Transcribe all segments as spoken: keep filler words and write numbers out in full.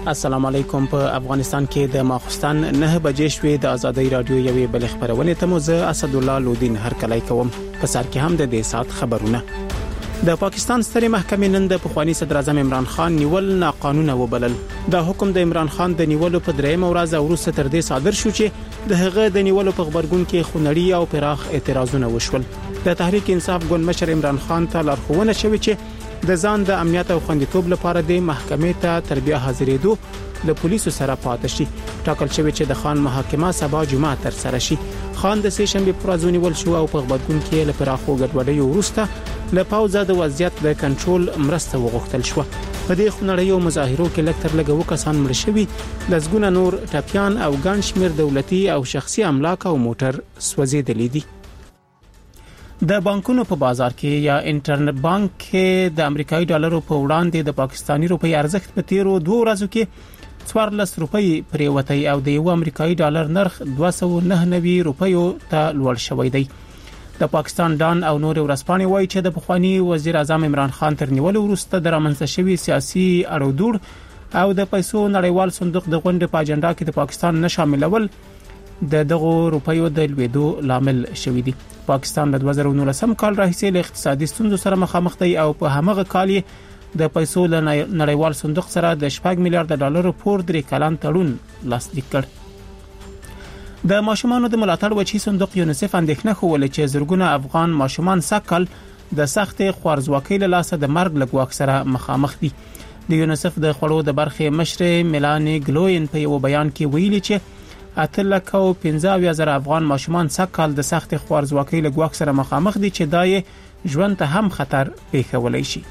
السلام علیکم. په افغانستان کې د ماخستان نه بجې شوې د ازادي رادیو یوې بل خبرونه ته موزه اسد الله لودین هر کله کوم په سر کې هم د دې سات خبرونه. د پاکستان سترې محکمې نن د پخوانی صدر اعظم عمران خان نیول ناقانونه وبلل. دا حکم د عمران خان د نیولو په درېم ورځ وروسته تر دې صادر شو چې د هغه د نیولو په خبرګون کې خونړی او پراخ اعتراضونه وشول. د تحریک انصاف ګوند مشر عمران خان ته لارښوونه شوې چې د ځان د امنیت او خوندیتوب لپاره د محکمې ته تربیه حاضرېدو له پولیسو سره پاتې شي. ټاکل شوی چې د خان محاکمه سبا جمعه تر سره شي. خان د سه شنبه پر ورځ نیول شو او په خبرګون کې له پراخو ګډوډۍ وروسته له پاوزه د وضعیت د کنټرول مرسته وغوښتل شو. په دې خونړیو مظاهرو کې لکتر لګو کسان مړ شوي، لزګونه نور ټاپیان او ګڼ شمیر دولتي او شخصي املاک او موټر سوځېدلې دي. د بانکونو په بازار کې یا انټرنیټ بانک کې د امریکایي ډالرو په وړاندې د پاکستاني روپۍ ارزښت په تیرو دوه ورځو کې څوارلس روپۍ پریوتی او د یو امریکایي ډالر نرخ دوه سوه نهه نوي روپیو ته لوړ شوی دی. د پاکستان ډان او نور ورسپانې وایي چې د پخوانی وزیر اعظم عمران خان تر نیولو وروسته د رامنځته شوی سیاسي اړودوړ او د پیسو نړیوال صندوق د غونډې په اجنډا کې د پاکستان نه شاملول د دغه روپیو د لویدو لامل شوی دی. پاکستان د دوه زره نولسم کال راهیسې له اقتصادي ستونزو سره مخامخ دی او په همغه کال د پیسو له نړیوال صندوق سره د شپږ میلیارډ ډالر پور درې کلن تړون لاسلیک کړ. د ماشومانو د ملاتړ وچی صندوق یونیسف اندېښنه خوله چې زرګونه افغان ماشومان سکل د سخت خوارزواکۍ له لاسه د مرګ لګواک سره مخامخ دي. د یونیسف د خړو د برخې مشر میلانی ګلوین په یو بیان کې ویلي چې اتلکه او پنځه زره افغان ماشومان سکل د سخت خوارزواکۍ له ګواک سره مخامخ دي چې دای ژوند ته هم خطر پیښولای شي.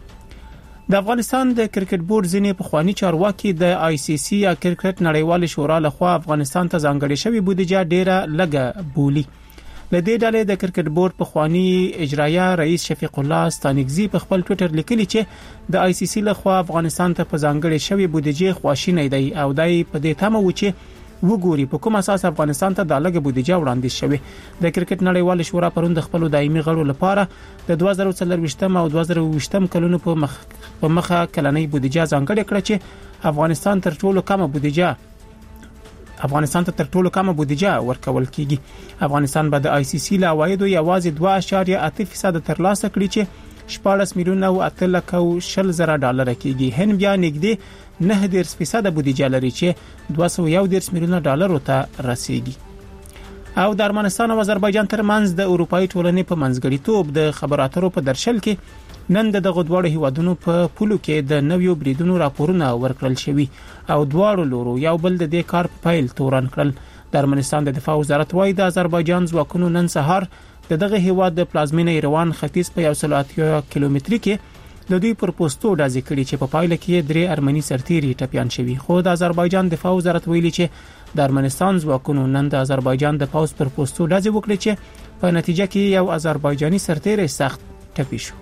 د افغانستان د کرکټ بورډ ځینې پخوانی چارواکي د آی سی سی یا کرکټ نړیوال شورا لخوا افغانستان ته ځانګړې شوی بودیجه ډیره لږه بولی. لدې ډلې د کرکټ بورډ پخوانی اجرایه رئیس شفیق الله ستانګزی په خپل ټوئیټر لیکلی چې د آی سی سی لخوا افغانستان ته په ځانګړې شوی بودیجه خواشینی دی او دای په دې تمه و چې وګوري په کوم اساس افغانستان ته د لږه بودیجه وړاندې شوی. د کرکټ نړیوال شورا پروند خپل دایمي غړو لپاره د دوه زره څلرويشتم او دوه زره اوويشتم کلونو په مخ په مخه کلنۍ بودیجه ځانګړې کړه چې افغانستان تر ټولو کمه بودیجه افغانستان ته تر ټولو کمه بودیجه ورکول کیږي. افغانستان به د آی سی سی له عوایدو یوازې دوه اعشاریه اته فیصد ترلاسه کړي چې شپږ میلیونه او اته لک او شل زره ډالر کیږي. هن بیا نږدې نه دیرش فیصد بودیجه لري چې دوه سوه یو دیرش میلیونه ډالر ته رسیدي. او د ارمنستان او آذربایجان ترمنځ د اروپאי ټولنې په منځګړیتوب د خبراترو په درشل کې نن د دغه دوه هیوادونو په پولو کې د نویو بریدونو راپورونه ورکړل شوي او دواړو لورو یو بل د دې کار په پیل تورن کړل. د ارمنستان د دفاع وزارت وايي د آذربایجان ځواکونو نن سهار د دغه هیواد د پلازمینه ایروان ختیځ په یو سل اتیا کیلومتري کې د دوی پر پوسټو ډازې کړي چې په پایله کې درې ارمني سرتیري ټپيان شوي. خو د آذربایجان دفاع وزارت ویلي چې د ارمنستان ځواکونو نن د آذربایجان د پوز پر پوسټو ډازې وکړي چې په نتیجه کې یو آذربایجاني سرتیری سخت ټپي شو.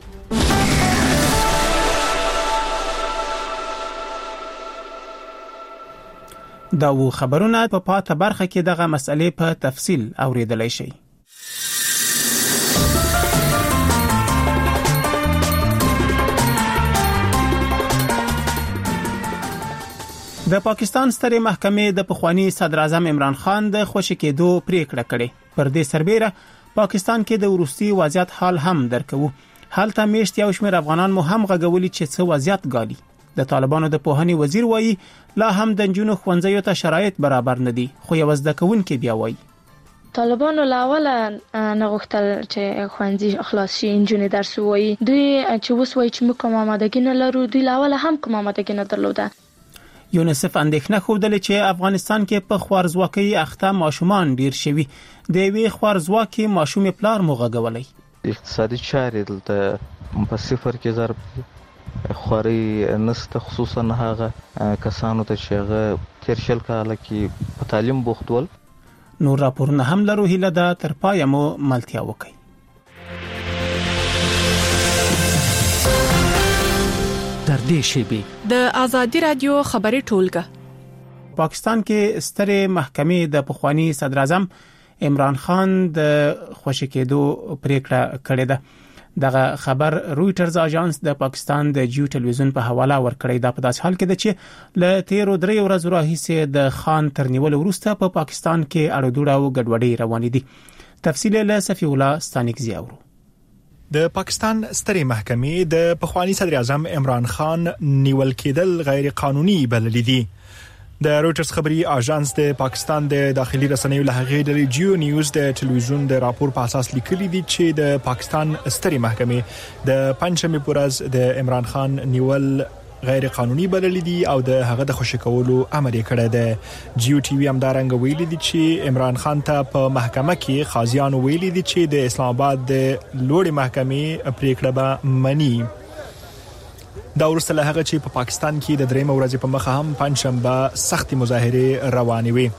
دا و خبرونه په پاته برخه کې دغه مسئلې په تفصیل اوریدلای شئ. د پاکستان سترې محکمې د پخوانی صدر اعظم عمران خان د خوشی کېدو پریکړه کړې. پر دې سربېره پاکستان کې د وروستي وضعیت حال هم درکو. حالته میشت یو شمېر افغانان مو هم غږولي چې څه وضعیت غالي. د طالبانو د پوهنې وزیر وایي لا هم د جنونو خوندزیو ته شرایط برابر نه دي، خو یو زده کوونکې بیا وایي طالبانو لاوله نغوښتل چې خوندې خلاص شي انجونې درس وایي. دوی چې وس وایي چې موږ کوم آمادګي نه لرو، دوی لاوله هم کوم آمادګي نه درلوده. یونیسف اندېښنه خوده چې افغانستان کې په خوارزواکۍ اخته ماشومان ډیر شوي. د یوې خوارزواکۍ ماشوم پلار موغږولای. اقتصادي چارې دلته په صفر کې ضرب خوري نسته، خصوصا هغه کسانو ته چې هغه تیر شل کاله کې په تعلیم بوخت ول. نور راپورونه هم لرو، هیله ده تر پایه مو ملتیا وکړئ. در دې شیبه د ازادي رادیو خبري ټولګه. پاکستان کې سترې محکمې د پخوانی صدر اعظم عمران خان د خوشی کېدو پریکړه کړې ده. دغه خبر رويټرز اژانس د پاکستان د جیو ټلویزیون په حواله ورکړی. دا په داسې حال کې ده چې ل تیرو درې ورځې راهیسې د خان تر نیول وروسته په پاکستان کې اړودوړ او ګډوډي روان دي. تفصیل له صفی الله ستانیک زیاورو. د پاکستان سترې محکمې د پخوانی صدر اعظم عمران خان نیول کېدل غیر قانوني بللي دي. د رويټرز خبري اژانس د پاکستان د داخلي رسنیو له هغې ډلې جیو نیوز د ټلویزیون د راپور په اساس لیکلي دي چې د پاکستان سترې محکمې د پنځمې پورز د عمران خان نیول غیر قانوني بللي دي او د هغه د خوشی کولو امر یې کړی دی. جیو ټي وي همدارنګ ویلي دي چې عمران خان ته په محکمه کې قاضیانو ویلي دي چې د اسلام آباد د لوړې محکمې پریکړه به مني. دا ورسته له هغه چې په پا پاکستان کې د درېم ورځې په مخه هم پنځشنبه سختي مظاهره روانې وي.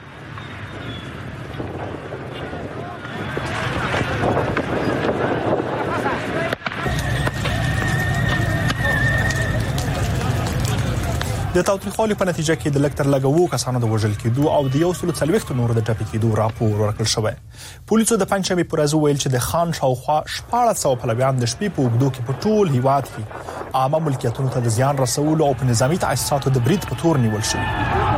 د تاوتریخوالي په نتیجه کې د لکټر لګوو کسانو د وژل کېدو او د یو سل څلوېښت نور د ټپي کېدو راپور ورکړل شوی. پولیسو د پنځمې پر ورځ ویل چې د خان شاوخوا شپاړس سوه پلویان د شپې په اوږدو کې په ټول هیواد کې عامه ملکیتونو ته د زیان رسولو او په نظامی تاسیساتو د برید په تور نیول شوی.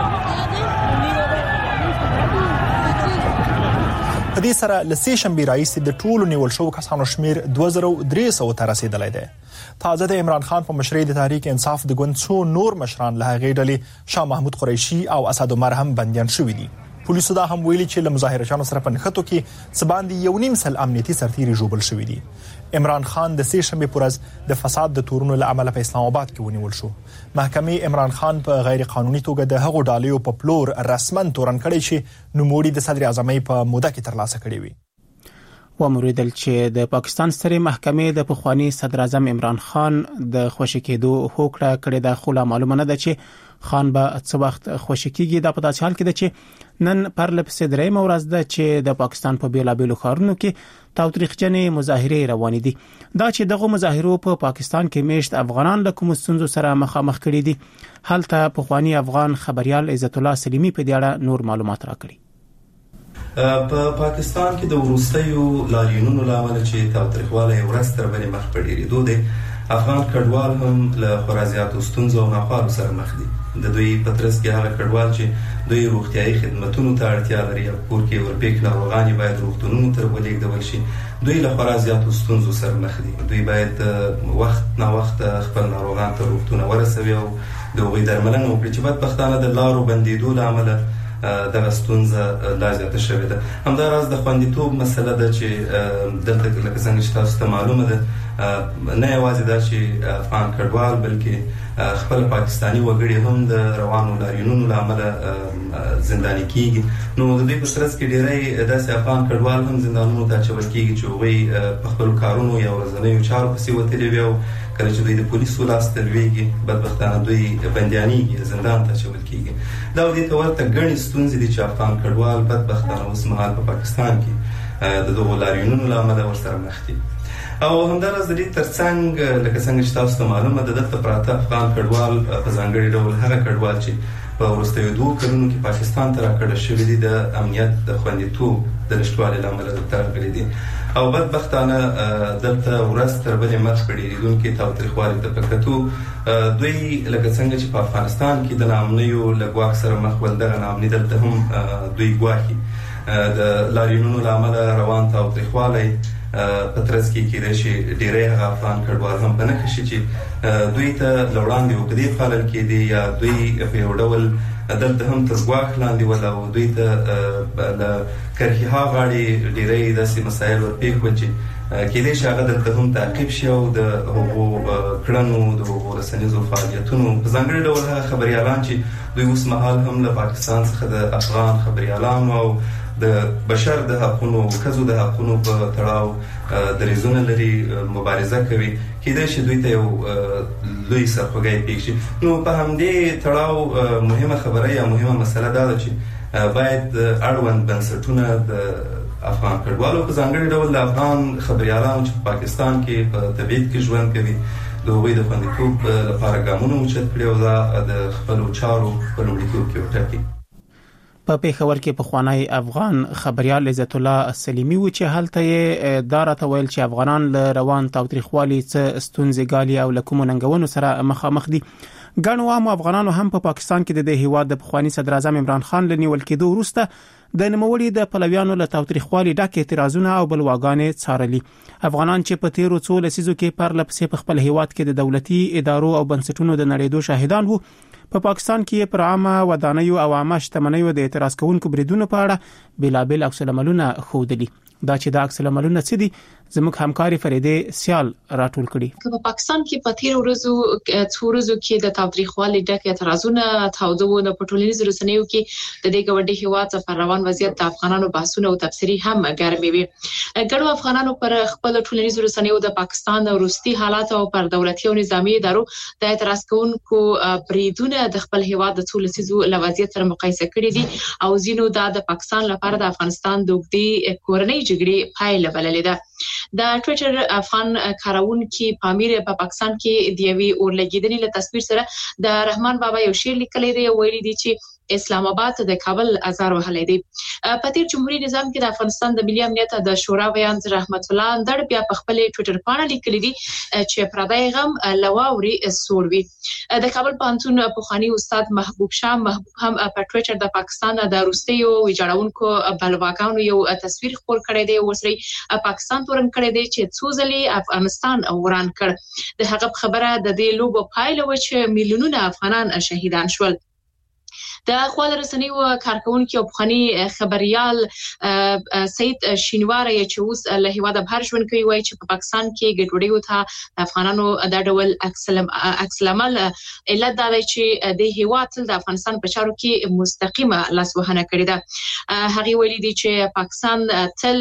په دې سره لسی شنبه راځي د ټولو نیول شو کسانو شمیر دوه زره درې سوه ته رسیدلی دی. تازه د عمران خان په مشرۍ د تحریک انصاف د ګوند څو نور مشران له هغې ډلې شاه محمود قریشي او اسد عمر هم بندیان شوي دي. پولیسو دا هم ویلي چې له مظاهرچیانو سره په نښتو کې څه باندې یو نیم سل امنیتي سرتیري ژوبل شوي دي. عمران خان د سې شنبې پر ورځ د فساد د تورونو له امله په اسلام آباد کې ونیول شو. محکمې عمران خان په غیر قانوني توګه د هغو ډالۍ په پلور رسمن تورن کړی چې نوموړي د صدر اعظم په موده کې ترلاسه کړی وي. وموریدل چې د پاکستان سترې محکمې د پخوانی صدر اعظم عمران خان د خوشی کېدو هوکړه کړې ده، خو لا معلومه نه ده چې خان به څه وخت خوشی کېږي. دا په داسې حال کې ده چې نن پرلپسې درېیم ورځ ده چې د پاکستان په بیلابېلو ښارونو کې تاوتریخجنې مظاهرې روانې دي. دا چې دغه مظاهرو په پا پاکستان کې میشت افغانان له کوم ستونزو سره مخامخ کړي دي. هلته پخوانی افغان خبريال عزت الله سلیمی په دې اړه نور معلومات راکړي. په پاکستان کې د وروستیو لاریونونو لامل چې تاوتریخوالی ورځ تر بلې مخ په ډېرېدو دی، افغان کډوال هم له خورا زیاتو ستونزو او ناخوالو سره مخ دي. د دوی په ترڅ کې هغه کډوال چې دوی روغتیايي خدمتونو ته اړتیا لري او کور کې ورپېښ ناروغان باید روغتونونو ته ولېږدول شي، دوی له خورا زیاتو ستونزو سره مخ دي. دوی باید وخت نا وخت خپل ناروغان ته روغتونه ورسوي او د هغوی درملنه وکړي چې بدبختانه د لارو بندېدو له امله دغه ستونزه لا زیاته شوې ده. همداراز د خوندیتوب مسله ده چې دلته لکه څنګه چې تاسو ته معلومه ده، نه یوازې دا چې افغان کډوال بلکې خپل پاکستانی وګړي هم د روانو لاریونونو له امله زنداني کیږي. نو د دې په ترڅ کې ډېری داسې افغان کډوال هم زندانونو ته اچول کیږي چې هغوی په خپلو کارونو یا ورځنیو چارو پسې وتلي وي او کله چې دوی د پولیسو لاس ته لویږي بدبختانه دوی بندیانېږي، زندان ته اچول کیږي. دا دې ته ورته ګڼې ستونزې دي چې افغان کډوال بدبختانه اوس مهال په پاکستان کې د دغو لاریونونو له امله ورسره مخ دي. او همداراز د دې ترڅنګ لکه څنګه چې تاسو ته معلومه ده، دلته پراته افغان کډوال په ځانګړي ډول هغه کډوال چې په وروستیو دوو کلونو کې پاکستان ته راکړه شوي دي د امنیت د خوندیتوب د نشتوالي له امله دلته راغلي دي او بدبختانه دلته ورځ تر بلې مخ په ډېرېدونکي تاوتریخوالي ته په کتو دوی لکه څنګه چې په افغانستان کې د ناامنیو له ګواښ سره مخ ول، دغه ناامني دلته هم دوی ګواښي. د لاریونونو له امله روان تاوتریخوالی په ترڅ کې کېدای شي ډېری هغه افغان کډوال هم په نښه شي چې دوی ته له وړاندې عقدې پالل کېدې یا دوی په یو ډول دلته هم تر ګواښ لاندې ول او دوی ته له کرهیها غاړې ډېری داسې مسایل ورپېښ ول چې کېدای شي هغه دلته هم تعقیب شي او د هغو کړنو د هغو رسنیزو فعالیتونو په ځانګړي ډول هغه خبریالان چې دوی اوس مهال هم له پاکستان څخه د افغان خبریالانو او د بشر د حقونو ښځو د حقونو په تړاو دریځونه لري، مبارزه کوي، کېدای شي دوی ته یو لوی سرخوږی پېښ شي. نو په همدې تړاو مهمه خبره یا مهمه مسله دا ده چې باید اړوند بنسټونه د افغان کډوالو په ځانګړي ډول د افغان خبریالانو چې په پاکستان کې په تبعید کې ژوند کوي د هغوی د خوندیتوب لپاره ګامونه اوچت کړي او دا د خپلو چارو په لومړیتوب کې وټاکي. په پیښور کې په خوانی افغان خبريال عزت الله سلیمی و چې هلته یې دارته ویل چې افغانان له روان تاوتریخوالي څخه ستونزې غالي او لکوم ننګونو سره مخامخ دي. ګڼو عام افغانانو هم په پا پاکستان کې د هیواد د پخوانی صدر اعظم عمران خان له نیول کېدو وروسته د نوموړي د پلویانو له تاوتریخوالي ډک اعتراضونه او بلواګانې څارلي. افغانان چې په تیرو څو لسیزو کې پر لپسې په خپل هیواد کې د دولتي ادارو او بنسټونو د نړیدو شاهدان وو، په پا پاکستان کې پر عامه ودانیو او عامه شتمنیو د اعتراض کوونکو بریدونو په اړه بلابل عکس العملونه ښودلي. دا چې د عکس العملونه څه دي زموږ همکاري فریدې سیال راټول کړي. په پاکستان کې په تیر ورځو څو ورځو کې د تاوتریخوالي ډک اعتراضونه تاودونه په ټولنیزو رسنیو کې د دې ګوندي هیواد څخه روان وضعیت د افغانانو بحثونه او تفسیری هم ګرمي وي. ګڼو افغانانو پر خپل ټولنیزو رسنیو د پاکستان وروستي حالات او پر دولتي او نظامی ادارو د اعتراض کوونکو بریدونه د خپل هیواد د څو لسیزو له وضعیت سره مقایسه کړي دي او ځینو د پاکستان لپاره د افغانستان د وګړي کورنۍ جګړې پایله بللې ده. د ټوئیټر افغان کارونکو پامیر په پاکستان کې د یوې اورلګیدنې له تصویر سره د رحمان بابا یو شعر لیکلی دی، ویلي دی چې اسلام آباد د کابل ازار وهلې دی. په تیر جمهوریت نظام کې د افغانستان د ملي امنیت د شورا بیان رحمت الله اندړ بیا په خپل ټوئیټر باندې لیکلی دی چې پردای غم لواوري سوروي. د کابل پانتون پوخانی استاد محبوب شاه محبوب هم په ټوئیټر د پاکستان د روستیو ویجاړونکو بلواګانو یو تصویر خپور کړی دی، وسري پاکستان تورن کړی دی چې څو ځلې افغانستان وران کړ. د هغه خبره د دې لوبو پایله و چې میلیونونه افغانان شهیدان شول. د خپل رسنیو کارکونکو او بخاني خبريال سید شینواری چې اوس له هیواده بهر ژوند کوي وایي چې په پاکستان کې ګډوډي ته افغانانو د ډول اکسلمل علت دا دی چې د هیواد د افغانستان په چارو کې مستقیمه لاسوهنه کړې ده. هغه ویلي دی چې پاکستان تل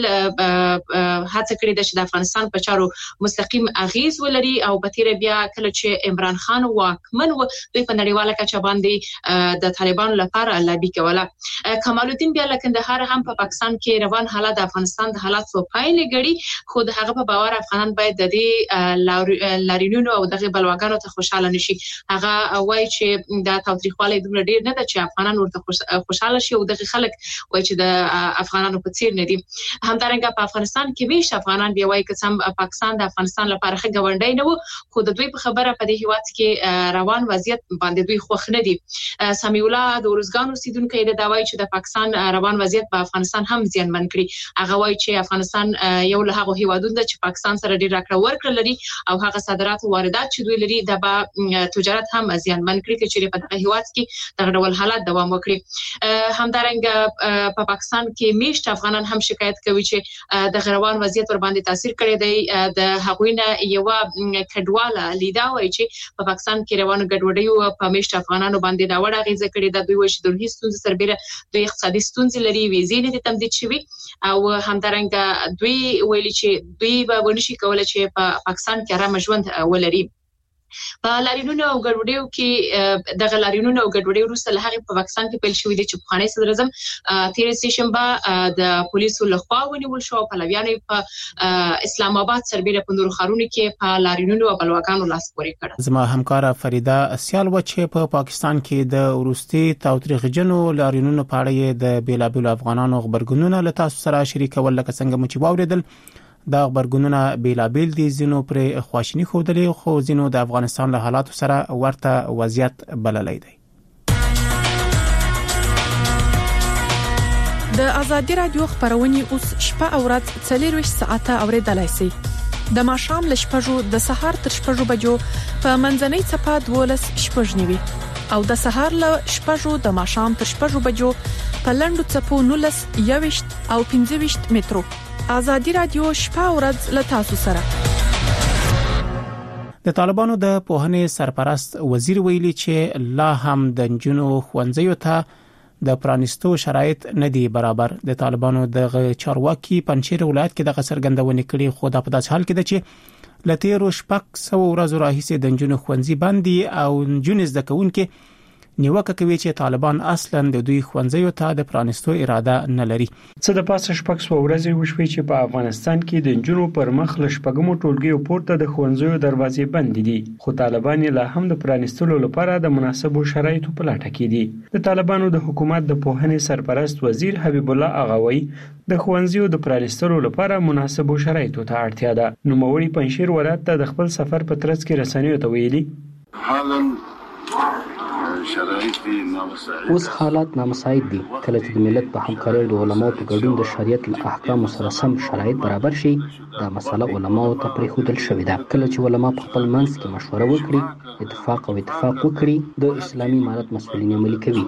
هڅه کړې ده چې د افغانستان په چارو مستقیم اغیز ولري او په تیر بیا کله چې عمران خان واکمن و دوی په نړیواله کچه باندې د طالبان لپاره لابي کوله. کمال الدین بیا لکندهار هم په پاکستان کې روان حالات د افغانستان د حالات په پایله غړي، خو د هغه په باور افغانان باید د دې لارینونو او دغه بلواګانو ته خوشاله نشي. هغه وایي چې د تاوتریخوالي دومره ډیر نه ده چې افغانان ورته خوشاله شي او دغه خلک وایي چې د افغانانو په څیر نه دي. همدارنګه په افغانستان کې ویش افغانان بیا وایي چې سم پاکستان د افغانستان لپاره ښه ګاونډی نه و، خو د دوی په خبره په دې هیواد کې روان وضعیت باندې دوی خوښ نه دي. سمیع الله د ورزګانو سیدونکو د داوای چې د پاکستان روان وضعیت په افغانستان هم زیانمن کړي. هغه وایي چې افغانستان یو له هغه هیوادونو ده چې پاکستان سره ډیر راکړه ورکړه لري او هغه صادرات او واردات چې دوی لري د با تجارت هم زیانمن کړي چې په دغه هیواد کې دغه ډول حالات دوام وکړي. همدارنګه په پاکستان کې میشت افغانان هم شکایت کوي چې د روان وضعیت ور باندې تاثیر کړی دی. د هغوی نه یو کډواله لیدا وایي چې په پاکستان کې روان ګډوډي په میشت افغانانو باندې دا وړه غیزه کړې ده. دوی وایي چې د هیڅ ستونزې سربېره دوی اقتصادي ستونزې لري، ویزې نه دي تمدید شوي او همدارنګه دوی ویلي چې دوی به ونشي کولای چې په پاکستان کې آرام ژوند ولري. په لارینونو او ګډوډیو کې د غلارینونو او ګډوډیو وروسته له هغه په پاکستان کې پیل شوې دي چې پخوانی صدر اعظم تیر سه شنبه د پولیسو لخوا ونیول شو په لویانو په اسلام آباد سربېره په نورو ښارونو کې په لارینونو او بلواګانو لاس پورې کړ. زما همکاره فریده سیال و چې په پاکستان کې د ورستي تاوتریخجنو لارینونو په اړه د بیلابل افغانانو خبرګونونه له تاسو سره شریکول لکه څنګه مو چې واوریدل. دا خبرګونونه بیلابل دي، ځینو پر خواشینی خوده خو ځینو د افغانستان له حالاتو سره ورته وضعیت بللی دی. د ازادي رادیو خبرونه اوس شپه او ورځ څلور ساعته اوریدلای شئ. د ماښام ل شپږو د سهار تر شپږو بجو په منځنۍ صفه دولس شپږنیوي او د سهار ل شپږو د ماښام تر شپږو بجو په لندو صفو نولس یويشت او پنځه ویشت مترو. ازادي رادیو شپه او ورځ له تاسو سره. د طالبانو د پوهنې سرپرست وزیر ویلي چې لا هم د جنونو خوندزیو ته د پرانستو شرایط نه دي برابر. د طالبانو د چارواکي پنځیر ولایت کې د غسرګندونې کړي خو د په داس حال کې ده چې لته رو شپک سو ورځو راهیسه د جنونو خوندزي باندې او جنز د کون کې نیوکه کوي چې طالبان اصلاً د دوی ښوونځیو ته د پرانستو اراده نه لري. څه د پاسه شپږ سوه ورځې وشوي چې په افغانستان کې د نجونو پر مخ له شپږمو ټولګیو پورته د ښوونځیو دروازې بندې دي، خو طالبان لا هم د پرانستلو لپاره د مناسبو شرایطو په لټه کې دي. د طالبانو د حکومت د پوهنې سرپرست وزیر حبیب الله اغاوی د ښوونځیو د پرانستلو لپاره مناسبو شرایطو ته اړتیا ده. نوموړي پنځشیر ولایت ته د خپل سفر په ترڅ کې رسنیو ته ویلي اوس حالات نامساعد دي. کله چې د ملت په همکارۍ د علماو په ګډون د شریعت له احکامو سره سم شرایط برابر شي، دا مسله علماو ته پرېښودل شوې ده. کله چې علما په خپل منځ کې مشوره وکړي، اتفاق او اتفاق وکړي، د اسلامي امارت مسؤلین عملي کوي.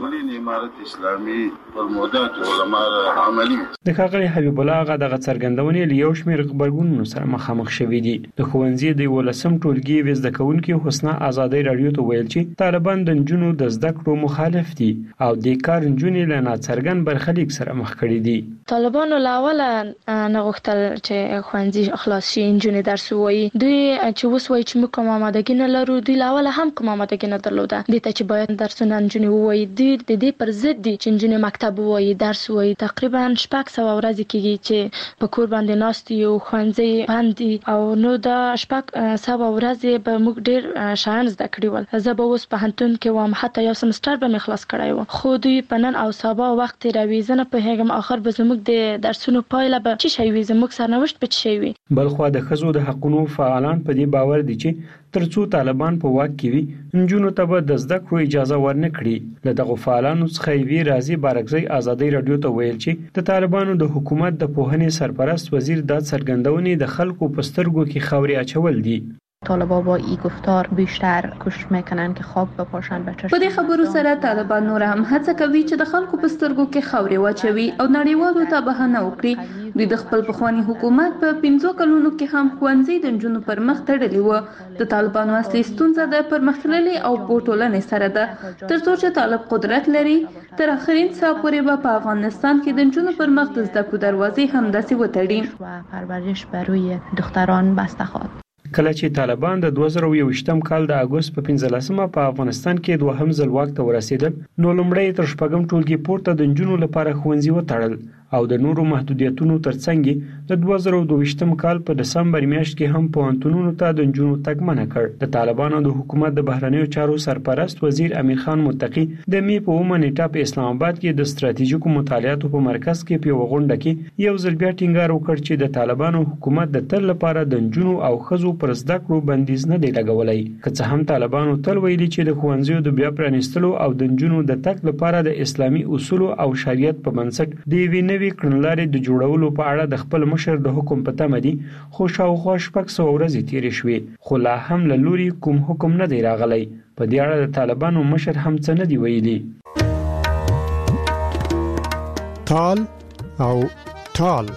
د ښاغلي حبیب الله اغا دغه څرګندونې له یو شمېر غبرګونونو سره مخامخ شوي دي. د ښوونځي د یولسم ټولګي یوې زده کوونکې حسنه ازادۍ راډیو ته ویل چې طالبان د نجونو د زده کړو مخالف دي او د کار نجونې له ناڅرګند برخلیک سره مخ کړي دي. طالبانو له اوله نه غوښتل چې ښوونځي خلاص شي، نجونې درس ووایي. دوی چې اوس وایي چې موږ کوم آمادګي نه لرو، دوی له اوله هم کوم آمادګي نه درلوده دې ته چې باید درسونه نجونې ووایي. دوی د دې پر ضد دي چې نجونې مکتب ووایي، درس ووایي. تقریبا شپږ سوه ورځې کېږي چې په کور باندې ناست یو، ښوونځي بند دي او نو دا شپږ سوه ورځې به موږ ډېر شیان زده کړي ول. زه به اوس پوهنتون کې وم، حتی یو سمستر به مې خلاص کړی و، خو دوی په نن او سبا وخت تېروي. زه نه پوهېږم آخر به زموږ د درسونو پایله به څه شی وي، زموږ سرنوشت به څه شی وي. بلخوا د ښځو د حقونو فعالان په دې باور دي چې ترڅو طالبان په واک کې وي، نجونو ته به د زده کړو اجازه ورنه کړي. له دغو فعالانو څخه یوې راضي بارکزۍ ازادۍ راډیو ته ویل چې د طالبانو د حکومت د پوهنې سرپرست وزیر دا څرګندونې د خلکو په سترګو کې خاورې اچول دي. طالبان با این گفتار بیشتر کوشش میکنن که خواب بپاشن به چشم. په دې خبرو سره طالبان نور هم هڅه کوي چې د خلکو په سترګو کې خاورې واچوي او نړیوالو ته بهانه وکړي. دوی د خپل پخوانی حکومت په پنځو کلونو کې هم ښوونځي د نجونو پر مخ تړلي وو. د طالبانو اصلي ستونزه د پرمختللي او پوټولنې سره ده. ترڅو چې طالب قدرت لري، تر اخرین ساه پورې به په افغانستان کې د نجونو پر مخ د زده کړو دروازې همداسې وتړي. پرورش بروی دختران بسته خواد. کله چې طالبان د دوه زره یوویشتم کال د اګوست په پنځلسمه په افغانستان کې دوهم ځل واک ته ورسېدل، نو لومړی تر شپږم ټولګي پورته د نجونو لپاره ښوونځي وتړل او د نورو محدودیتونو ترڅنګ د دوه زره دوه کال په دسمبر میاشت کې هم پوهنتونونو ته د نجونو تګ منع کړ. د طالبانو د حکومت د بهرنیو چارو سرپرست وزیر امیر خان متقی د می په اومه نیټه په اسلام آباد کې د ستراتیژیکو مطالعاتو په مرکز کې په غونډه کې یو ځل بیا ټینګار وکړ چې د طالبانو حکومت د تل لپاره د نجونو او ښځو پر زده کړو بندیز نه دی لګولی. که څه هم طالبانو تل ویلي چې د ښوونځیو د بیا پرانیستلو او د نجونو د تګ لپاره د اسلامي اصولو او شریعت په بنسټ د یوې نوې کړنلارې د جوړولو په اړه د خپل مشر د حکم په تمه دي، خو شاوخوا شپږ سوه ورځې تېرې شوې، خو لا هم له لوري کوم حکم نه دی راغلی. په دې اړه د طالبانو مشر هم څه نه دی ویلي. تال او ټال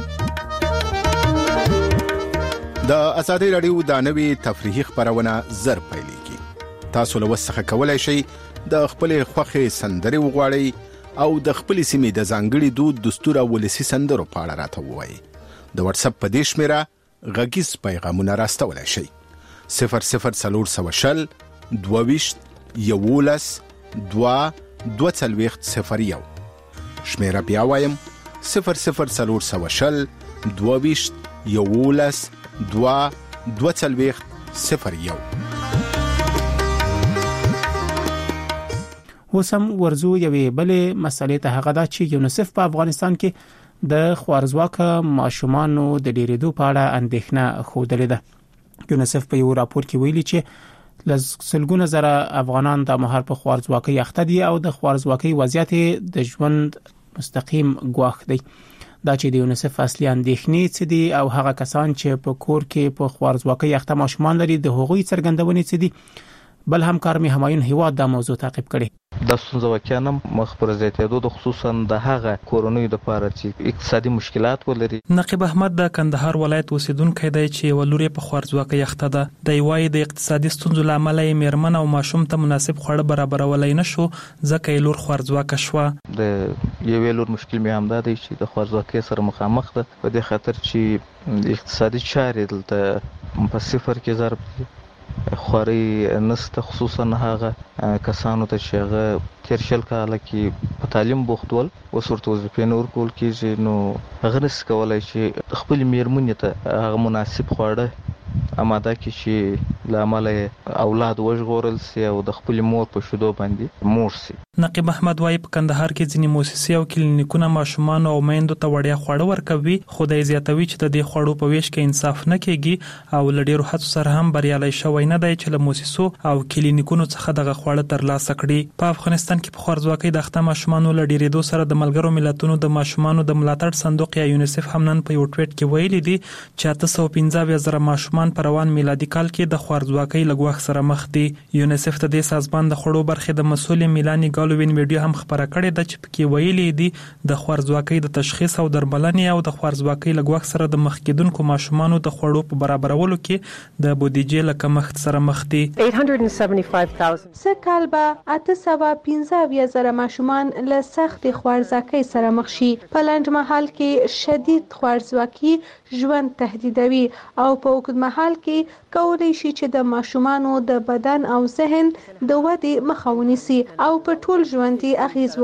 د ازادي راډیو د نوي تفریحي خبرونه زر پیلېږي. تاسو له وسخه کولای شئ د خپل خوښې سندرې وغواړئ او د خپل سیمې د ځانګړي دود، دستور او ولسي سندرو په اړه راته ووایئ. د واتس اپ په دې شمېره غږیز پیغامونه راستولی شئ: صفر صفر څلور سوه شل دوه ویشت یولس دوه دوه څلوېښت صفر یو. شمېره بیا وایم: صفر صفر څلور سوه شل دوه ویشت یولس دوه دوه څلوېښت صفر یو. اوس هم ورزو یوې بلې مسلې ته، هغه دا چې یونیسف په افغانستان کې د خوارزواکه ماشومانو د ډېرېدو په اړه اندېښنه ښودلې ده. یونیسف په یو راپور کې ویلي چې لسګونه زره افغانان د مهار په خوارزواکۍ اخته دي او د خوارزواکۍ وضعیت د ژوند مستقیم ګواښ دی. دا چې د یونیسف اصلي اندېښنې څه دي او هغه کسان چې په کور کې په خوارزواکۍ اخته ماشومان لري د هغوی څرګندونې څه دي. بل همکار می همایون هیواد دا موضوع تعقیب کړي. د ستونزو واقعا مخ پر زیاتېدو د خصوصا د هغه کورونیو لپاره چې اقتصادي مشکلات ولري. نقیب احمد د کندهار ولایت اوسیدونکی دی چې ولوري په خوارزواکۍ اخته ده. د یوای د اقتصادي ستونزو لامل یې میرمن او ماشوم ته مناسب خواړه برابرولای نشو، ځکه یې لور خوارزواکه شوه. د یوې لور مشکل مې هم دا دی چې د خوارزواکۍ سره مخامخ ده، په دې خاطر چې اقتصادي چارې دلته په صفر کې ضرب دي خوري نسته خصوصا هغه کسانو ته چې هغه تیر شل کاله کې په تعلیم بوخت ول اوس ورته وظیفې نه ورکول کېږي، نو هغه نس کولای چې خپل میرمنې ته هغه مناسب خواړه اماده کړي چې له امله اولاد وژغورل سي او د خپل مور په شیدو باندې مور سي. نقیب احمد وايي په کندهار کې ځینې مؤسسې او کلینیکونه ماشومان او میندو ته وړیا خواړه ورکوي، خو د زیاتوي چې د دې خواړو په ویش کې انصاف نه کیږي او لډیرو هڅو سره هم بریالي شوی نه دی چې له مؤسسو او کلینیکونو څخه دغه خواړه ترلاسه کړي. په افغانستان کې په خوارځواکۍ د اخته ماشومان لډیریدو سره د ملګرو ملتونو د ماشومان د ملاتړ صندوق یا یونیسف هم نن په یو ټویټ کې ویلي دي چې اته سوه پنځه زره ماشومان په روان میلادي کال کې د خوارځواکۍ له ګواښ سره مخ دي. یونیسف ته د سازمان د خړو برخې د مسؤل میلانی ګالوین ویډیو هم خبره کړې ده چې پکې ویلي دي د خوارځواکۍ د تشخیص او درملنې او د خوارځواکۍ له ګواښ سره د مخ کېدونکو ماشومانو د خوړو په برابرولو کې د بودیجې له کمښت سره مخ دي. سږ کال به اته سوه پنځه زره ماشومان له سختې خوارځواکۍ سره مخ شي. په لنډ مهال کې شدید خوارځواکي ژوند تهدیدوي او په اوږد مهال کې کولی شي چې د ماشومانو د بدن او ذهن د ودې مخه ونیسي او په ټول ژوند یې اغیز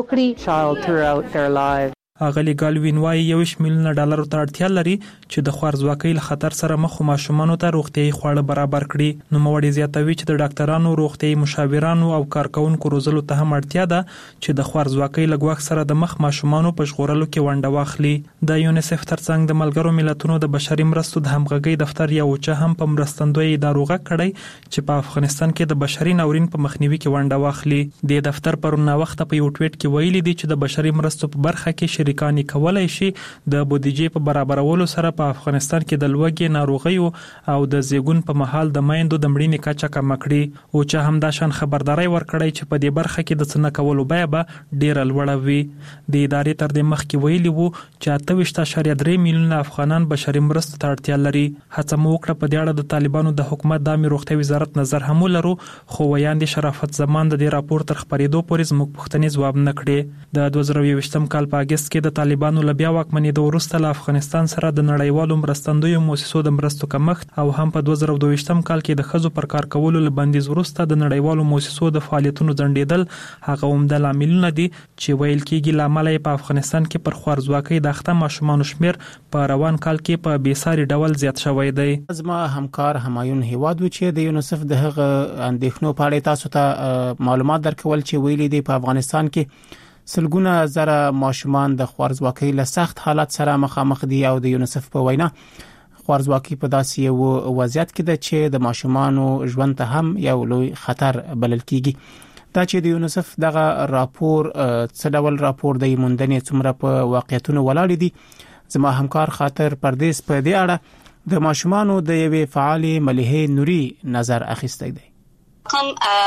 وکړي. اغلی ګالوین وايي یوش میلیون ډالر ته اړتیا لري چې د خوارځواکۍ له خطر سره مخ ماشومانو ته روغتيایي خواړه برابر کړي. نو موړي زیاتوي چې د ډاکټرانو، روغتيایي مشاورانو او کارکونکو روزلو ته هم اړتیا ده چې د خوارځواکۍ له ګواښ سره د مخ ماشومانو په ژغورلو کې ونډه واخلي. د یونیسف ترڅنګ د ملګرو ملتونو د بشري مرستو د همغږۍ دفتر یا اوچا هم په مرستندوی ادارو غږ کړی چې په افغانستان کې د بشري ناورین په مخنیوي کې ونډه واخلي. د دفتر پرونه وخت په یو ټویټ کې ویلي دي چې د بشري مرستو په برخه کې شریکان کولای شي د بودیجې په برابرولو سره په افغانستان کې د لوږې، ناروغیو او د زیږون په مهال د میندو د مړینې کچه کم کړي. او چې هم دا شان خبرداري ورکړی چې په دې برخه کې د څه نه کولو بیه به ډیره لوړه وي. د ادارې تر دې مخکې ویلي وو چې اته ویشت اعشاریه درې میلیونه افغانان بشري مرستو ته اړتیا لري. هڅه مو وکړه په دې اړه د طالبانو د حکومت د عامه روغتیا وزارت نظر هم ولرو، خو ویاندې شرافت زمان د دې راپور تر خبرېدو پورې زموږ پوښتنې ځواب نه کړې. د دوه زره یوویشتم کال په اگست کې د طالبانو له بیا واکمنېدو وروسته له افغانستان سره د نړیوالو مرستندویو مؤسسو د مرستو کمښت او هم په دوه زره دوه ویشتم کال کې د ښځو پر کار کولو له بندیز وروسته د نړیوالو مؤسسو د فعالیتونو ځنډېدل هغه عمده لاملونه دي چې ویل کېږي له امله په افغانستان کې پر خوارځواکۍ د اخته ماشومانو شمېر په روان کال کې په بېساري ډول زیات شوی دی. زما همکار همایون هیواد و چې د یونیسف د هغه اندېښنو په اړه تاسو ته معلومات درکول چې ویلي دي په افغانستان کې سلګونه زره ماشومان د خوارځواکۍ له سخت حالت سره مخامخ دي او د یونیسف په وینا خوارځواکۍ په داسې یو وضعیت کې ده چې د ماشومانو ژوند ته هم یو لوی خطر بلل کیږي. دا چې د یونیسف دغه راپور څه ډول راپور دی، موندنې څومره په واقعیتونو ولاړ دي، زما همکار خاطر پردیس په دې اړه د ماشومانو د یوې فعالې مليحې نوري نظر اخیستی دی. کوم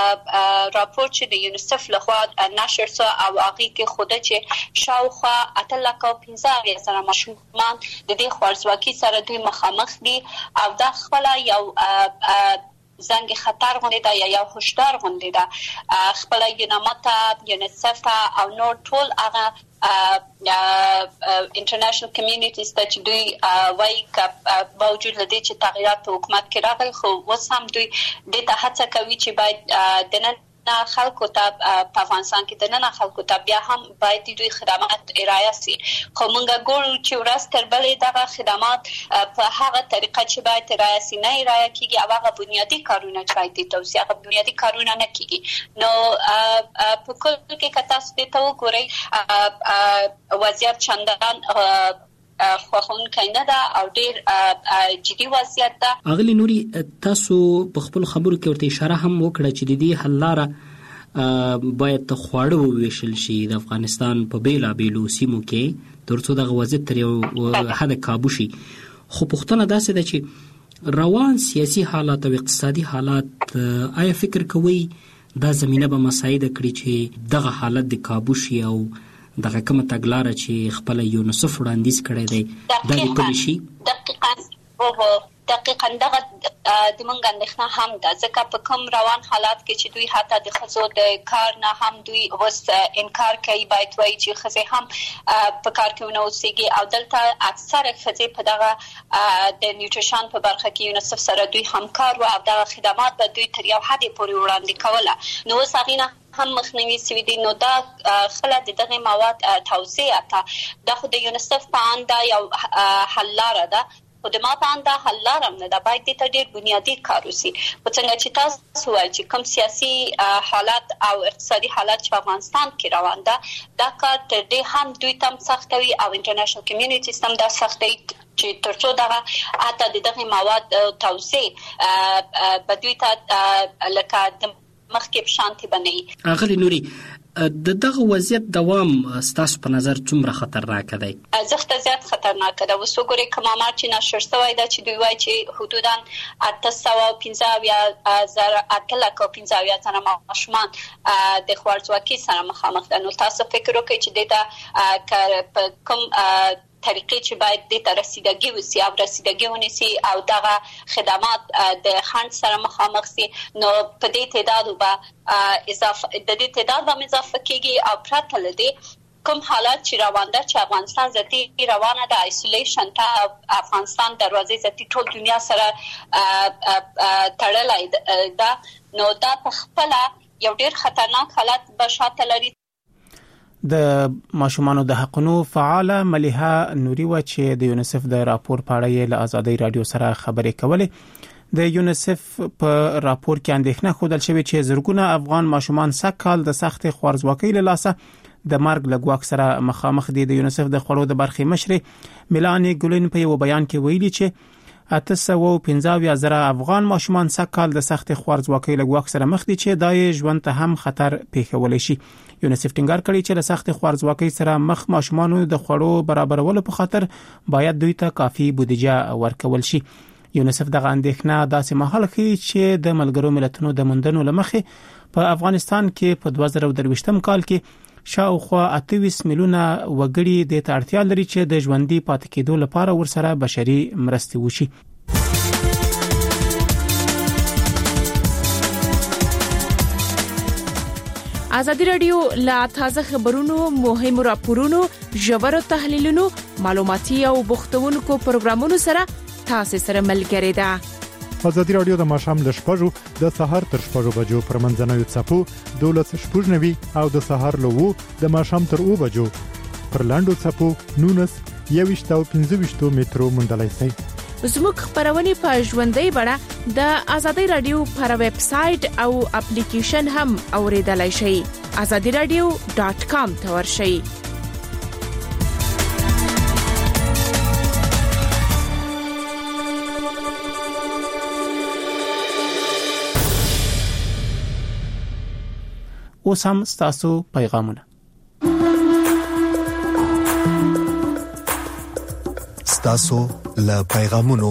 راپور چې د یونیسف لخوا نشر شو او هغه کې خوده چې شاوخوا اته لک او پنځه زره ماشومان د دې خوارځواکۍ سره دوی مخامخ دي او دا خپل یو زنګ خطر غونډه ده یا یو هشدار غونډه ده. خپل یونیمات یونیسف او نور ټول هغه انټرنیشنل کمیونټیز ته چې دوی وايي ک باوجود لدې چې تغیرات په حکومت کې راغلي خو اوس هم دوی د ته هڅه کوي چې باید د نن خلکو ته په افغانستان کې د نن خلکو ته بیا هم باید دوی خدمات ارائه شي. خو موږ ګورو چې ورځ تر بلې دغه خدمات په هغه طریقه چې باید ارائه شي نه ارائه کیږي او هغه بنیادی کارونه چې باید د توسعه هغه بنیادی کارونه نه کیږي. نو په کل کې کتا ست ته وګورئ وضعیت چندان خوښون کینه ده او ډیر جدي وضعیت ده. اغلی نوري تاسو په خپل خبرو کې ورته اشاره هم وکړه چې د دې حل لاره باید ته خواړه وویشل شي د افغانستان په بیلا بیلو سیمو کې ترڅو دغه وضعیت تر یو حد کابو شي. خو پوښتنه داسې ده چې روان سیاسي حالات او اقتصادي حالات آیا فکر کوي دا زمينه به مساعده کړي چې دغه حالت د کابو شي او دغه کومه تګلارې چې خپل یونیسف وړاندیز کړی دی دا د کوم شي دقیقاً او دقیقاً دغه د مونږ اندېښنه هم ده ځکه په کوم روان حالات کې چې دوی حتی د ښځو د کار نه هم دوی اوس انکار کوي باید وایي چې ښځې هم په کار کې ونه اوسېږي او دلته اکثره ښځې په دغه د نیوټریشن په برخه کې یونیسف سره دوی همکار وو او دغه خدمات به دوی تر یو حد پورې وړاندې کوله نو اوس هغې نه هم مخنیوي سوي دي نو دا خله د دغه مواد توزیع ته دا خو د یونیسف په اند یو حل لاره ده خو د ما په اند حل لاره نه ده باید دې ته ډېر بنیادي کار وشي خو څنګه چې تاسو وایئ چې کوم سیاسي حالات او اقتصادي حالات چې په افغانستان کې روان ده دا کار تر دې هم دوی ته هم سختوي او انټرنیشنل کمیونټیز هم دا سختوي چې ترڅو دغه حتی د دغه مواد توزیع به دوی ته لکه مخکې شانتي بنئ. اغلی نوري د دغه وضعیت دوام ستاسو په نظر څومره خطرناک دی؟ زخته زیات خطرناک ده. اوس وګورئ کوم امر چې نشر شوی ده چې دوی وایي چې حدوداً اته سوه او پنځه اویا زره اته لکه او پنځه اویا زره ماشومان د خوارځواکۍ سره مخامخ دي. نو تاسو فکر وکړئ چې دې ته په کوم طریقې چې باید د ته رسیدګي وسی او رسیدګي ونیسي او دغه خدمات د خنډ سره مخامخ سي نو په دې تعداد به اضافه د دې تعداد به اضافه کیږي او پرته لدی کوم حالات چې روان ده چې افغانستان ذاتي روانه ده آیسولیشن ته افغانستان دروازې ذاتي ټول دنیا سره تړلای ده نو دا په خپل یو ډیر خطرناک حالت به شاته لري. د ماشومانو د حقوقو فعاله مليحه نوري و چې د یونیسف د راپور په اړه له آزادۍ رادیو سره خبرې کولې د یونیسف په راپور کې اندېښنه خوده شوې چې زرګونه افغان ماشومان سکهال د سخت خوارځواکۍ له لاسه د مرګ لګواک سره مخامخ دي. د یونیسف د خړو د برخې مشر ميلاني ګولین په یو بیان کې ویلي چې اته سوه او پنځه اویا زره افغان ماشومان سکهال د سخت خوارځواکۍ لګواک سره مخ دي چې دای ژوند ته هم خطر پیښولای شي. یونیسف ټینګار کړی چې د سخت خوارځواکۍ سره مخ ماشومانو د خوړو برابرولو په خاطر باید دوی ته کافي بودیجه ورکول شي. یونیسف دغه اندېښنه داسې مهال ښیي چې د ملګرو ملتونو د موندنو لمخې په افغانستان کې په دوه زره درویشتم کال کې شاوخوا اته ویشت میلیونه وګړي د اړتیا لري چې د ژوندۍ پاتې کېدو لپاره ورسره بشري مرستې وشي. ازادي رادیو لا تازه خبرونو مهم راپورونو ژور تحلیلونو معلوماتي او بوختونکو پروګرامونو سره تاسو سره ملګری ده. ازادي رادیو د ماښام ل شپږو د سهار تر شپږو بجو پر منځنوي څپو دولس شپږنوي او د سهار له وو د ماښام تر اوو بجو پر لاندو څپو نونس یويشت او پنځه ویشت مترو منډلای شي. زموږ خبرونه په ژوندۍ بڼه د ازادي رادیو پر ویب سټ او اپلیکیشن هم اوریدلای شئ. azadi radio dot com ته ورشئ. اوس هم ستاسو پیغامونه. ستاسو له پیغامونو.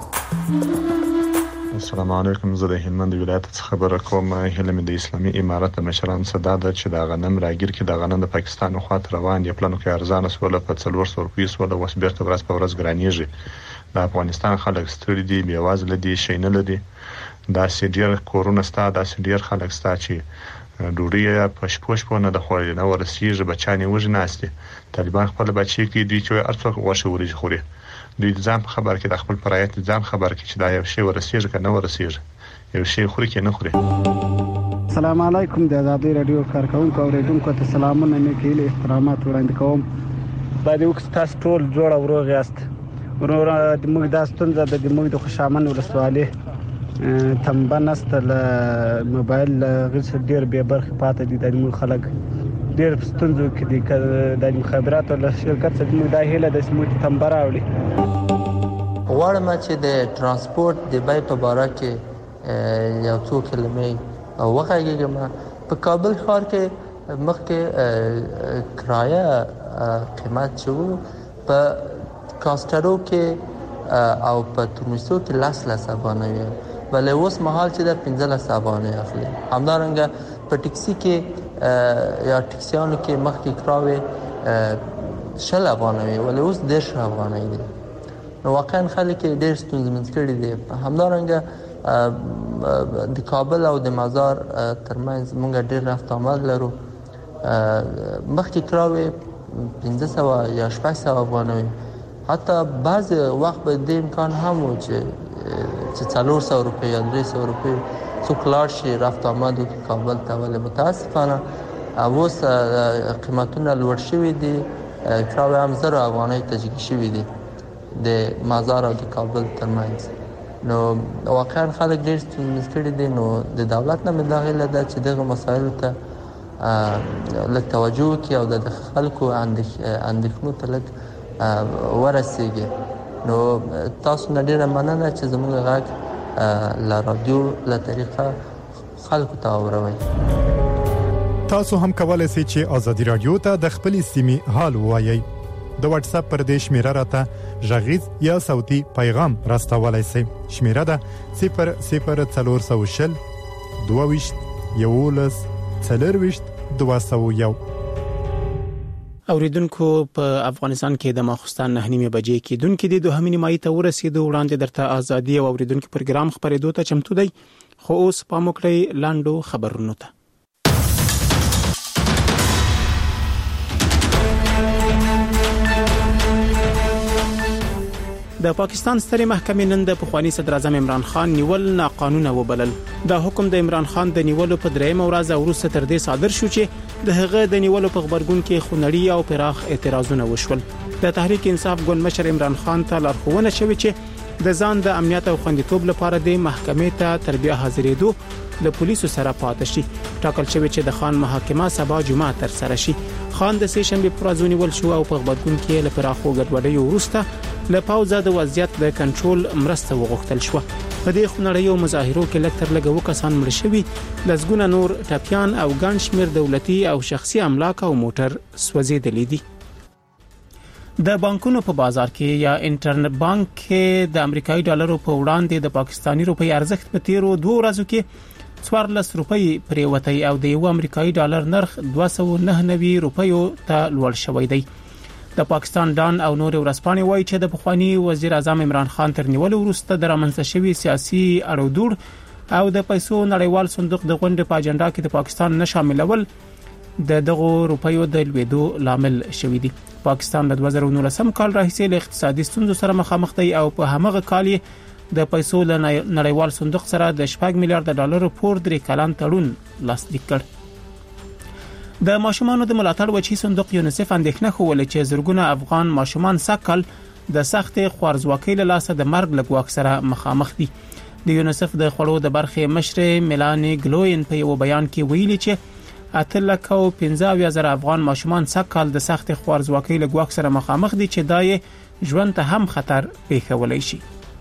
السلام علیکم. زه د هلمند ولایت څخه خبره کوم. هلمند د اسلامي امارت د مشران صدا ده چې د غنم راګیر کې د غنم د پاکستان خو ته روان دی پلانو کې ارزان سول په څلور سوه روپیه سول او بیرته ورځ په ورځ ګرانیږي. د افغانستان خلک ستړي دي بیواز لدی شینه لدی دا سډیر کورونا ستا دا سډیر خلک ستا چې ډوډۍ په شپوش په نه د خوړل نه ورسیږي بچانی وژناستي. طالبان خپل بچی کې دوی چې ارڅوک غوښه وريږي خوري دوی ځان خبر کې د خپل پرایت ځان خبر کې چې دا یو شی ورسیږي کنه ورسیږي یو شی خوري کې نه خوري. السلام علیکم. د آزادۍ رادیو کارکونکو او ریډونکو ته سلامونه مې کېله احترامات وړاندې کوم. باید وکړه تاسو ټول جوړ او روغ یاست. ورور د موږ د ستونزه د موږ د خوشامن ولسوالۍ تنبه نسته له موبایل غیر ډیر به برخه پاتې دي. د موږ خلک ډیر ستونزو کې دي د مخابرات او شرکت څخه موږ د هیله د سموت تنبه راوړي. غواړم چې د ترانسپورت د بای په باره کې یو څو کلمې او وغږیږم. په کابل ښار کې مخکې کرایه قیمت شو په کاسترو کې او په تورمیسو کې لاس لاس افغانوي بلې اوس مهال چې د پنځه لاس افغاني اخلي. همدارنګه په ټکسي کې یا ټکسیانو کې مخکې کراوي شل افغانوي ولې اوس دیرش افغاني دي. نو واقعا خلک ډېر ستونزمن کړي دي. همدارنګه د کابل او د مزار ترمنځ موږ ډېر رفت آمد لرو. مخکې کراوې پنځه سوه یا شپږ سوه افغانۍ، حتی بعض وخت به د امکان هم و چې چې څلور سوه روپۍ یا درې سوه روپۍ څوک لاړ شي رفت آمد وکړي کابل ته. ولې متاسفانه اوس قیمتونه لوړ شوي دي، کراوې هم زر افغانۍ تجګي شوي دي د مزار او د کابل ترمنځ. نو واقعا خلک ډېر ستونزمن کړي دي. نو د دولت نه مې دا هیله ده چې دغه مسایلو ته لږ توجه وکړي او د خلکو اندېښنو ته لږ ورسیږي. نو تاسو نه ډېره مننه چې زموږ غږ له رادیو له طریقه خلکو ته واوروئ. تاسو هم کولای شئ چې آزادي رادیو ته د خپلې سیمې حال ووایئ. د واتس اپ پر دې شمیره راته غږیز یا صوتي پیغام راستولای شئ. شمیره ده صفر صفر څلور سوه شل دوه ویشت یولس څلور ویشت دوه سوه یو. اوریدونکو په افغانستان کې د ماخستان نه نیمه بجې کې دونکو د دوهمې نیمایي ته ورسېدو وړاندې درته ازادي او اوریدونکو پروګرام خبرېدو ته چمتو دی. خو اوس پام وکړئ لاندو خبرونو ته. د پاکستان سترې محکمې نن د پخوانی صدر اعظم عمران خان نیول ناقانونه وبلل. دا حکم د عمران خان د نیولو په درېمه ورځ وروسته تر دې صادر شو چې د هغه د نیولو په خبرګون کې خونړي او پراخ اعتراضونه وشول. د تحریک انصاف ګوند مشر عمران خان ته لارښوونه شوې چې د ځان د امنیت او خوندیتوب لپاره د محکمې ته تر بیا حاضرېدو له پولیسو سره پاتې شي. ټاکل شوی چې د خان محاکمه سبا جمعه تر سره شي. خان د سه شنبه پر ورځ ونیول شو او په خبرګون کې له پراخو ګډوډۍ وروسته له پاوزه د وضعیت د کنټرول مرسته وغوښتل شو. په دې خونړیو مظاهرو کې لکتر لګو کسان مړ شوي، لزګونه نور ټاپیان او ګڼ شمیر دولتي او شخصي املاک او موټر سوځېدلې دي. د بانکونو په بازار کې یا انټرنیټ بانک کې د امریکایي ډالرو په وړاندې د پاکستاني روپۍ ارزښت په تیرو دوه ورځو کې څوارلس روپۍ پریوتی او د یو امریکایي ډالر نرخ دوه سوه نهه نوي روپیو ته لوړ شوی دی. د پاکستان ډان او نور ورسپانې وایي چې د پخوانی وزیر اعظم عمران خان تر نیولو وروسته د رامنځته شوی سیاسي اړودوړ او د پیسو نړیوال صندوق د غونډې په اجنډا کې د پاکستان نه شاملول د دغه روپیو د لویدو لامل شوی دی. پاکستان د دوه زره نولسم کال راهیسې له اقتصادي ستونزو سره مخامخ دی او په همغه کال د پیسو له نړیوال صندوق سره د شپږ میلیارډ ډالرو پور درې کلن تړون لاسلیک کړ. د ماشومانو د ملاتړ وچی صندوق یونیسف اندېښنه خوله چې زرګونه افغان ماشومان سکل د سخت خوارزواکۍ له لاسه د مرګ لګواک سره مخامخ دي. د یونیسف د خړو د برخې مشر ملانی ګلوین په یو بیان کې ویلي چې اتلکه او پنځه اویا زره افغان ماشومان سکل د سخت خوارزواکۍ لګواک سره مخامخ دي چې دای ژوند ته هم خطر پیښولای شي.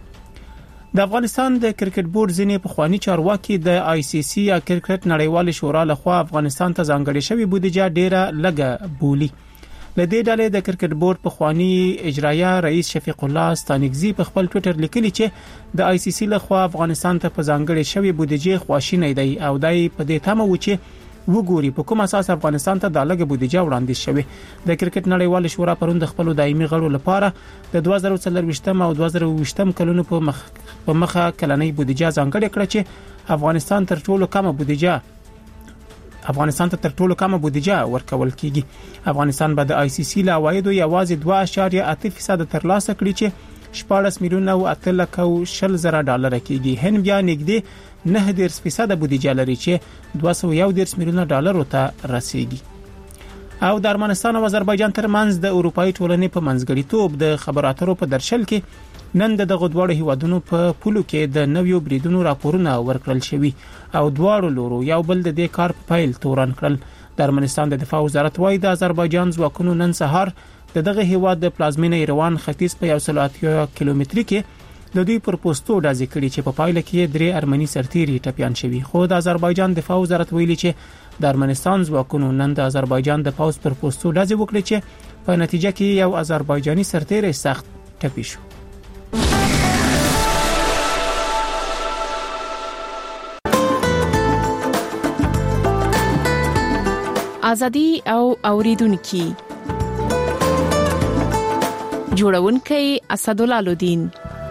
د افغانستان د کرکټ بورډ ځینې پخوانی چارواکي د آی سی سی یا کرکټ نړیوال شورا لخوا افغانستان ته ځانګړې شوی بودیجه ډیره لږه بولی. لدې ډلې د کرکټ بورډ پخوانی اجرایه رئیس شفیق الله ستانګزی په خپل ټوئیټر لیکلی چې د آی سی سی لخوا افغانستان ته په ځانګړې شوی بودیجه خواشینی دی او دای په دې تمه و چې وګوري په کوم اساس افغانستان ته د لږه بودیجه وړاندې شوی. د کرکټ نړیوال شورا پروند خپل دایمي غړو لپاره د دوه زره څلرويشتم او دوه زره اوويشتم کلونو په مخ په مخه کلنۍ بودیجه ځانګړې کړه چې افغانستان تر ټولو کمه بودیجه افغانستان ته تر ټولو کمه بودیجه ورکول کیږي. افغانستان به د آی سی سی له عوایدو یوازې دوه اعشاریه اته فیصد ترلاسه کړي چې شپږ میلیونه او اته لک او شل زره ډالر کیږي. هند بیا نږدې نه دېرش فیصد بودیجه لري چې دوه سوه یو دېرش میلیونه ډالر ته رسیدي. او د ارمنستان او آذربایجان ترمنځ د اروپאי ټولنې په منځګړیتوب د خبرو اترو په درشل کې نن د دغه دوه هیوادونو په پولو کې د نویو بریدونو راپورونه ورکړل شوي او دواړو لورو یو بل د دې کار په پیل تورن کړل. د ارمنستان د دفاع وزارت وايي د آذربایجان ځواکونو نن سهار د دغه هیواد د پلازمینې ایروان ختیځ په یو سل اتیا کیلومتري کې د دوی پر پوسټو ډازې کړي چې په پایله کې درې ارمني سرتیري ټپيان شوي. خو د آذربایجان دفاع وزارت ویلي چې د ارمنستان ځواکونو نن د آذربایجان د پوز پر پوسټو ډازې وکړي چې په نتیجه کې یو آذربایجاني سرتیری سخت ټپي شو. ازادي او اوریدونکو جوړونکي اسدالله لودین.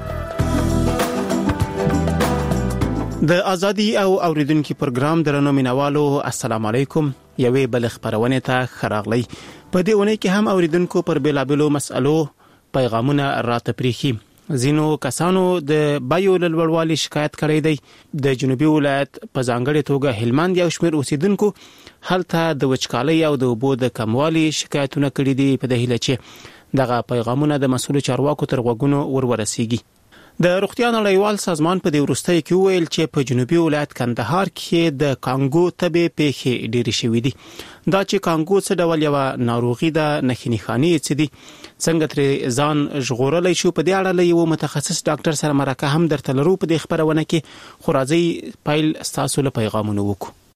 د ازادي او اوریدونکو پروګرام درنو مینوالو السلام علیکم. یوې بل خبرونه ته خراغلی. په دې ونه کې هم اوریدونکو پر بیلابلو مسالو پیغامونه راته پریخي. زینو کسانو د بایو لړوالي شکایت کړی دی. د جنوبي ولایت په ځانګړي توګه هلمند یو شمېر اوسیدونکو هلته د وچکالۍ او د اوبو د کموالي شکایتونه کړي دي. په دې هیله چې دغه پیغامونه د مسؤل چارواکو تر غوږونو ورورسیږي. د روغتیا نړیوال سازمان په دې وروستۍ کې ویل چې په جنوبي ولایت کندهار کې د کانګو تبې پیښې ډېرې شوې دي. دا چې کانګو څه ډول یو ناروغي ده نښې نښانې څه دي څنګه ترې ځان ژغورلی شو، په دې اړه له یو متخصص ډاکټر سره مرکه هم درته لرو په دې خبرونه کې. خو راځئ پیل ستاسو له پیغامونو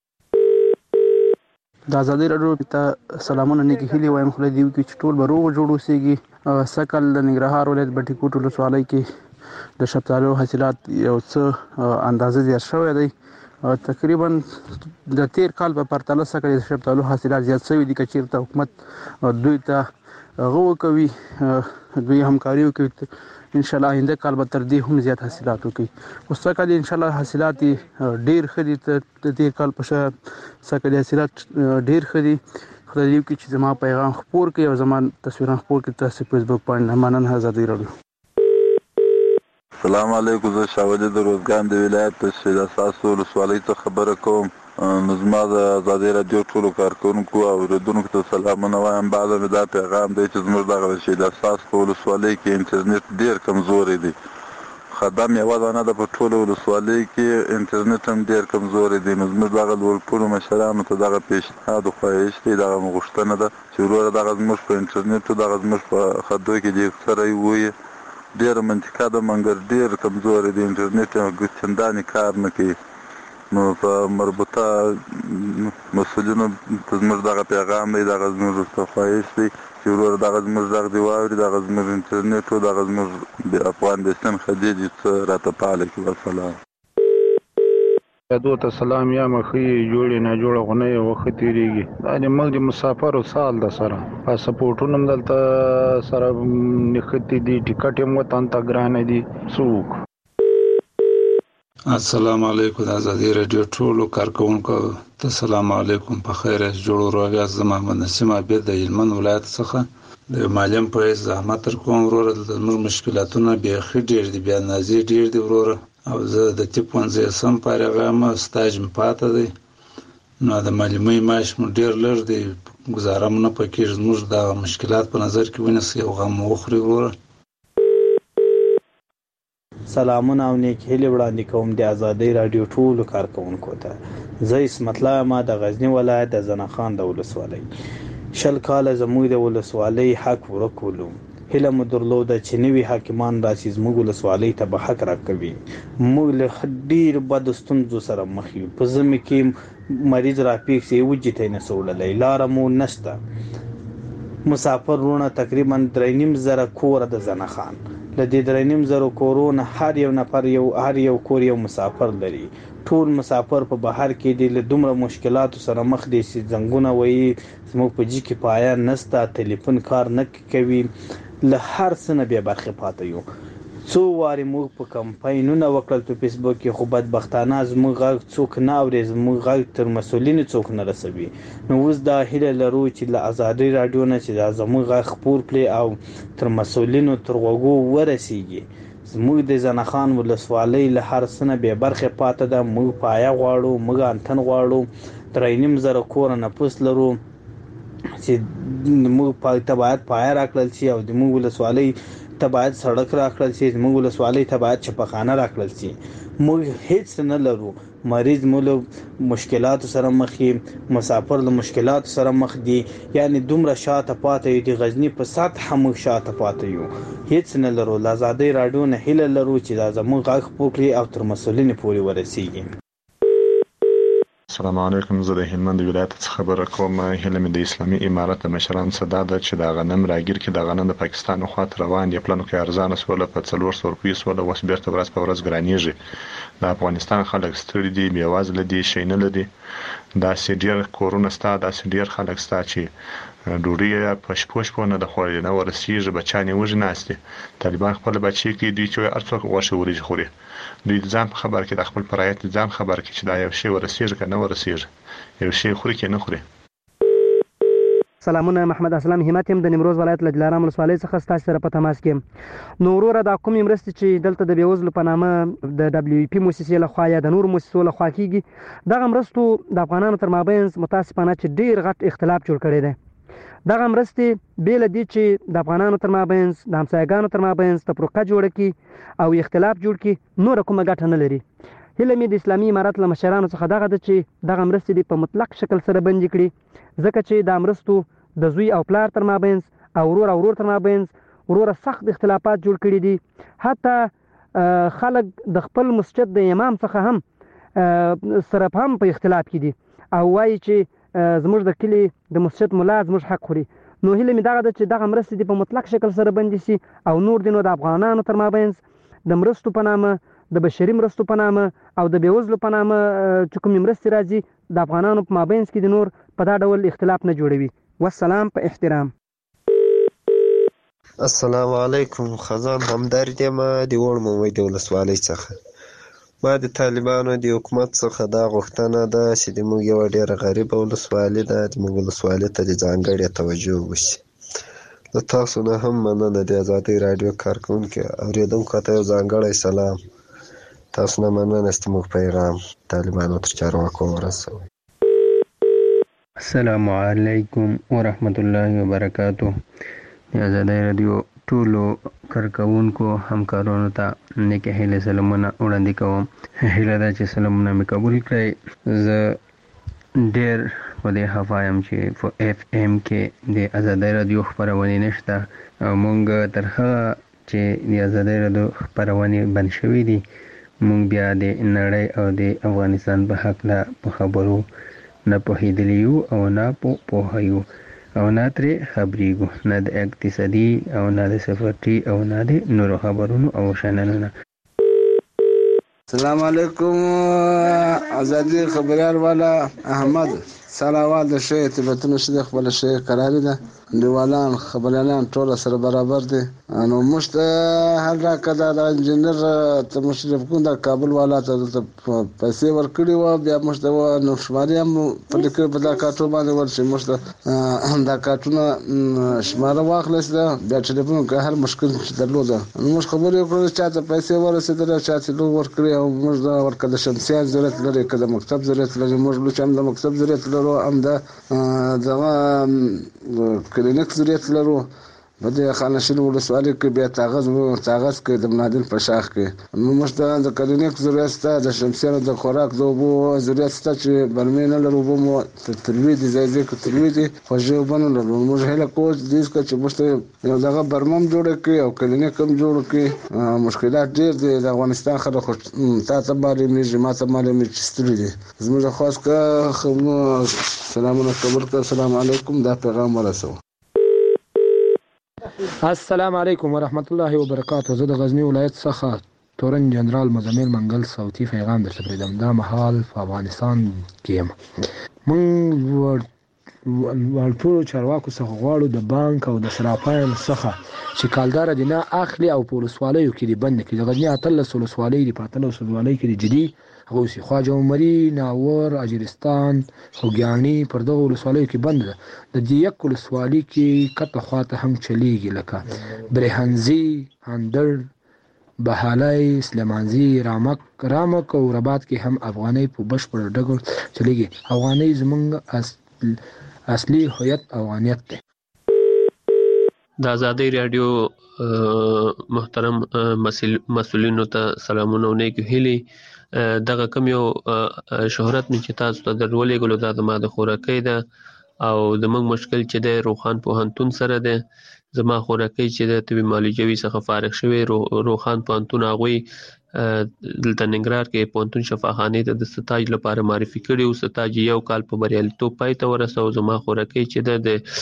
وکړو. د ازادي راډیو ته سلامونه نیکی هیلې وایم. خدای دې وکړي چې ټول به روغ جوړ اوسېږي. سږ د ننګرهار ولایت بټي کوټ ولسوالۍ کې د شفتالو حاصلات یو څه اندازه زیات شوی دی. تقریبا د تیر کال په پرتله سره د شفتالو حاصلات زیات شوي دي. که چیرته حکومت دوی ته غو کوي دوی همکاري وکړي ان شاء الله آینده کال به تر دې هم زیات حاصلات وکړي. اوس څنګه دي ان شاء الله حاصلات ډیر ښه دي. د دې کال په شان څنګه حاصلات ډیر ښه دي. خدای دې وکړي چې زما پیغام خپور کړي او زما تصویرونه خپور کړي. تاسو په فیسبوک باندې مننه. ازادي راډیو. السلام علیکم. زه شاولې د روزګان د ولایت د شید اساسو ولسوالۍ څخه خبره کوم. نو زما د ازادي راډیو ټولو کارکونکو او اوریدونکو ته سلامونه وایم. بعد مې دا پیغام دی چې زموږ دغه شید اساس په ولسوالۍ کې انټرنیټ ډېر کمزوری دی. خدام یوه دانه ده په ټولو ولسوالۍ کې انټرنیټ هم ډېر کمزوری دی. نو زموږ دغه لوړپوړو مشرانو ته دغه پیشنهاد او خواهش دی، دغه غوښتنه ده چې وروره دغه زموږ په انټرنیټو دغه زموږ په خدو کې دې سره ووایي. ډېره منطقه ده مګر ډېر کمزوری دی. انټرنیټ چندانې کار نه کوي. نو په مربوطه مسؤلینو ته زموږ دغه پیغام دی، دغه زموږ ورته خواهش دی چې وروره دغه زموږ غږ دې واوري، دغه زموږ انټرنیټ او دغه زموږ افغان بیسن خدیجې څه راته فعاله کړي. والسلام. یادو ته سلام. یا مخې جوړې نه جوړه غونې وخت تیریږي. دا د موږ د مسافرو سال د سره پاسپورټونه دلته سره نښتي دي، ټیکټ هم وطن ته ګرانه دي. څوک السلام علیکم. د ازادي راډیو ټولو کارکونکو ته سلام علیکم. په خیر جوړ روغ از محمد نسیم عبید د هلمند ولایت څخه د معلم په زحمت تر کوم وروره د موږ مشکلاتونه بیا خې ډېر دي، بیا نازي ډېر دي وروره. او زه د تیپ پنځه سم فارغه یم، سټاج مې پاته دی. نو د معلمۍ معاش مو ډېر لږ دی، ګزاره مو نه پکېږي. زموږ د مشکلات په نظر کې ونیسئ او غم وخورئ وروره. سلامونه او نیک هیلې وړاندې کوم د ازادۍ راډیو ټولو کارکونکو ته. زه اسمت الله یم د غزني ولایت د زنه خان د ولسوالۍ. شل کاله زموږ د ولسوالۍ حق ورکولو هله مو درلوده چې نوي حاکمان راشي زموږ ولسوالۍ ته به حق راکوي. موږ له ډېر بد ستونزو سره مخ یو. په ژمي کې مریض راپیښ شي وجې ته یې نه وړلی، لاره مو نشته. مسافر وروڼه تقریبا درې نیم زره کوره د زنه خان. له دې درې نیم زره کورونه هر یو نفر یو هر یو کور یو مسافر لري. ټول مسافر په بهر کې دي، له دومره مشکلاتو سره مخ دي چې زنګونه وایي زموږ په جي کې پایا نسته، ټلیفون کار نه کوي، له هر څه نه بیا برخې پاته یو. څو وارې موږ په کمپاینونه وکړل په فیسبوک کې، خو بدبختانه زموږ غږ څوک نه اوري، زموږ غږ تر مسؤلینو څوک نه رسوي. نو اوس دا هیله لرو چې له ازادي راډیو نه چې دا زموږ غږ خپور کړي او تر مسؤلینو تر غوږو ورسیږي. زموږ د زنه خان ولسوالۍ له هر څه نه بې برخې پاته ده. موږ پایه غواړو، موږ انتن غواړو. درې نیم زره کوره نفوس لرو چې موږ پای ته باید پایه راکړل شي او د موږ ولسوالۍ ته باید سړک راکړل شي، زموږ ولسوالۍ ته باید چپخانه راکړل شي. موږ هیڅ نه لرو. مریض مو له مشکلاتو سره مخ دي، مسافر له مشکلاتو سره مخ دي، یعنی دومره شاته پاتې دي. غزني په سطح موږ شاته پاتې یو، هیڅ نه لرو. له ازادۍ راډیو نه هیله لرو چې دا زموږ غږ خپور کړي او تر مسؤلینو پورې ورسیږي. السلام علیکم. زه د هلمند ولایت څخه خبره کوم. هیله مې د اسلامي امارت د مشرانو څخه دا ده چې د غنم راګیر کې د غنم د پاکستان خواته روان دي. پلانو کې ارزانه سوله په څلور سوه روپۍ سوله، اوس بیرته ورځ په ورځ ګرانېږي. د افغانستان خلک ستړي دي، بېوزله دي، شی نه لري. داسې ډېر کورونه شته، داسې ډېر خلک شته چې ډوډۍ په شپو شپو نه د خوړلې نه ورسېږي، بچیان یې وږي ناست دي. طالبان خپل بچي کې دوی چې هر څوک غوښه وریجې خوري، دوی ځان په خبر کې د خپل پرایت ځان خبر کې چې دا یو شی ورسېږي که نه ورسېږي، یو شی خوري کې نه خوري. سلامونه، محمد اسلام همت يم د نیمروز ولایت له دلارام ولسوالۍ څخه ستاسو سره په تماس کې. نو وروره دا کومې مرستې چې دلته د بېوزلو په نامه د دبلیو پی موسسې لخوا یا د نورو موسسو لخوا کیږي، دغه مرستو د افغانانو تر مابینځ متاسفانه چې ډېر غټ اختلاف جوړ کړی دی. دغه مرستې بې له دې چې د افغانانو تر مابینځ د همسایګانو تر مابینځ تفرقه جوړه کړي او اختلاف جوړ کړي، نوره کومه ګټه نه لري. هیله مې د اسلامي امارت له مشرانو څخه دغه ده چې دغه مرستې دې په مطلق شکل سره بندي کړي، ځکه چې دا مرستو د زوی او پلار تر مابینځ او ورور او ورور تر مابینځ وروره سخت اختلافات جوړ کړي دي. حتی خلک د خپل مسجد د امام څخه هم سره هم په اختلاف کې دي او وایي چې زموږ د کلي د مسجد ملا زموږ حق خوري. نو هیله مې دغه ده چې دغه مرستې دې په مطلق شکل سره بندي سي او نور دي نو د افغانانو تر مابینځ د مرستو په نامه، د بشري مرستو په نامه او د بېوزلو په نامه چې کومې مرستې راځي د افغانانو په مابینځ کې د نور په دا ډول اختلاف نه جوړوي. والسلام په احترام. السلام علیکم، خزان همدرد یم د وړ مومید ولسوالۍ څخه. ما د طالبانو د حکومت څخه دا غوښتنه ده چې زموږ یوه ډېره غریبه ولسوالي ده، زموږ ولسوالۍ ته د ځانګړې توجه وشي. له تاسو نه هم مننه د ازادۍ راډیو کارکوونکي اورېدونکو ته یو ځانګړی سلام. تاسو نه مننه چې موږ پیغام طالبانو تر چارواکو ورسوئ. السلام علیکم ورحمت الله وبرکاتو. د ازادۍ راډیو ټولو کارکوونکو همکارانو ته نیکې هیلې سلامونه وړاندې کوم. هیله ده چې سلامونه مې قبول کړئ. زه ډېر په دې خفه یم چې په اف ام کې د ازادۍ راډیو خپرونې نشته او مونږ تر هغه چې د ازادۍ راډیو خپرونې بند شوي دي، مونږ بیا د نړۍ او د افغانستان په هکله په خبرو نه پوهېدلی یو او نه پوهه یو او نه ترې خبرېږو، نه د اقتصادي او نه د سفرتي او نه د نورو خبرونو او شننونو. السلام علیکم ازادي خبريال والا احمد سلاوال د شی تبتون شي خپل شی قراری ده دیوالان خبريالان ټول سره برابر دي. نو مشت هر را کده د انجنیر ته مشرف کو د کابل والا ته پیسې ورکړي و، بیا مشت و نو شماري هم په دې په دا کارټو باندې ورشي مشت دا کارټونه شماره واخلص ده، بیا ټلیفون که هر مشکل درلوده نو مش خبرې وکړو چې ته پیسې ورسېدل چې ته لو ورکړي او موږ دا ورکړه شمسيان ضرورت لري، کله مکتب ضرورت لري، موږ لو چې هم د مکتب ضرورت لرو هم د دغه کلینیک ضرورت لرو. په دې خانشین ولسوالۍ کې بیا تاغز تاغز کې د منادل په شاخ کې نو موږ د کلینیک ضرورت ته د شمسيانو د خوراک د اوبو ضرورت ته چې برمې نه لرو به مو تروي دي ځای ځای کې تروي دي خوږې اوبه نه لرو. موږ هیله کوو چې دې که چې موږ یو دغه برمم جوړه کړي او کلینیک هم جوړ کړي. مشکلات ډېر دي د افغانستان خلک خو تا ته معلومېږي ما ته معلومېږي چې ستړي دي. زموږ خواست که سلامونه قبول کړه. السلام علیکم، دا پیغام ورسوه. السلام علیکم ورحمت الله وبرکاتو. زه د غزنی ولایت څخه تورن جنرال مزمل منګل صوتي پیغام درته پرېږدم. دا مهال په افغانستان کې یم. موږ ټولو چارواکو څخه غواړو د بانک او د صرافانو څخه چې کالدار دي نه اخلي او په ولسوالیو کې دي بند کړي. د غزني اتلس ولسوالۍ دي، په اتلس ولسوالۍ کې دي جدي هغه اوسي خواجه عمري، ناور، اجرستان، خوږیاڼي پر دغه ولسوالیو کې بند ده. د دې یک ولسوالۍ کې کته خواته هم چلیږي لکه برهنزي، هندر، بهالای، سلیمانزي، رامک رامک او رباط کې هم افغاني په بشپړ ډول چلیږي. افغاني زمونږ اصلي هویت افغانیت دی. د ازادۍ راډیو محترم مسؤلینو ته سلامونه او نیک هیلې. دغه کوم یو شهرت مې چې تاسو ته درولېږلو دا زما د خوراکۍ ده او زموږ مشکل چې دی روخان پوهنتون سره دی. زما خوراکۍ چې د طبي معالجوي څخه فارغ شوی روخان پوهنتون هغوی دلته ننګرهار کې پوهنتون شفاخانې ته د ستاج لپاره معرفي کړي او ستاج یو کال په بریالیتوب پای ته ورسو. زما خوراکۍ چې ده د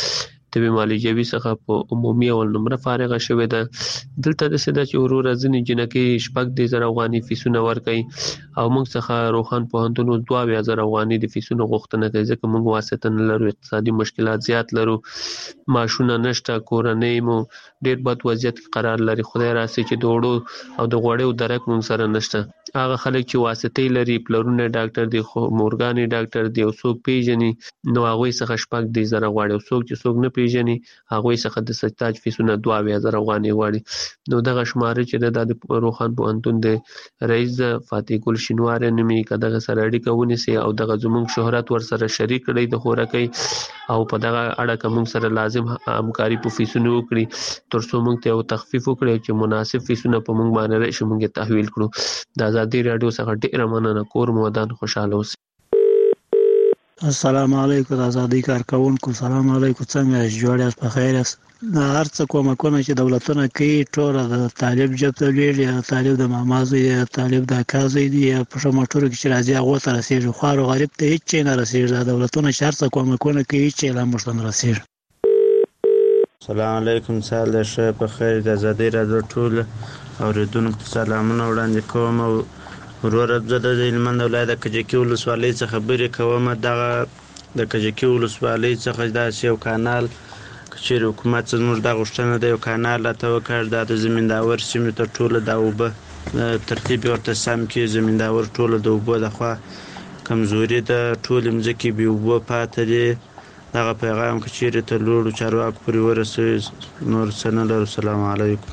طبي معالجوي څخه په عمومي او نمره فارغه شوې ده. دلته د سده چې ورور ځنې جنکې شپږ د زر افغاني فیسونه ورکړي او موږ څخه روخان پوهنتون دوه اویا زر افغاني د فیسونو غوښتنه کوي ځکه موږ واسطه نه لرو، اقتصادي مشکلات زیات لرو، معاشونه نشته، کورنۍ مو ډېر بد وضعیت کې قرار لري. خدای راسي چې د وړو او د غوړیو درک موږ سره نشته. هغه خلک چې واسطې لري، پلرونه ډاکټر دی، خو مورګانې ډاکټر دی او څوک پیژني نو هغوی څخه شپږ دی زره غواړي او څوک چې څوک نه پیژني هغوی څخه د سجتاج فیسونه دوه اویا زره افغانۍ غواړي. نو دغه شماره چې د روخان پوهنتون د رئیس فاتح ګل شینواری نومي که دغه سره اړیکه ونیسي او دغه زموږ شهرت ورسره شریک کړي د خوراکۍ او په دغه اړه که موږ سره لازم همکاري په فیسونو وکړي تر څو موږ ته یو تخفیف وکړي چې مناسب فیسونه په موږ باندې راشي موږ یې تحویل کړو. د ازادي راډیو څخه ډېره مننه. کور مو ودان خوشحاله اوسئ. السلام علیکم د ازادي کارکونکو. سلام علیکم، څنګه یاست؟ جوړ یاست؟ په خیر یاست؟ د هر څه کومکونه چې دولتونه کوي ټوله د طالب جب ته لویږي، یا طالب د ماما زوی دی، یا طالب د اکا زوی دی، یا په موټرو کې چې راځي هغو ته رسېږي. خوار او غریب ته هېڅ شی نه رسېږي. دا دولتونه چې هر څه کومکونه کوي هېڅ شی لا موږ ته نه رسېږي. السلام علیکم، سهار د ښه په خیر. د ازادي راډیو ټول اورېدونکو ته سلامونه وړاندې کوم. او وروره زه د هلمند ولایت د کجکي ولسوالۍ څخه خبرې کوم. دغه د کجکي ولسوالۍ څخه داسې یو کانال که چیرې حکومت زموږ دا غوښتنه ده یو کانال راته وکړ، دا د زمینداور سیمې ته ټوله دا اوبه ترتیب یې ورته سم کړي. زمینداور ټوله د اوبو د خوا کمزوري ده، ټولې مځکې بې اوبو پاتې دي. دغه پیغام که چیرې تر لوړو چارواکو پورې ورسوي نور څه نه لرو. السلام علیکم.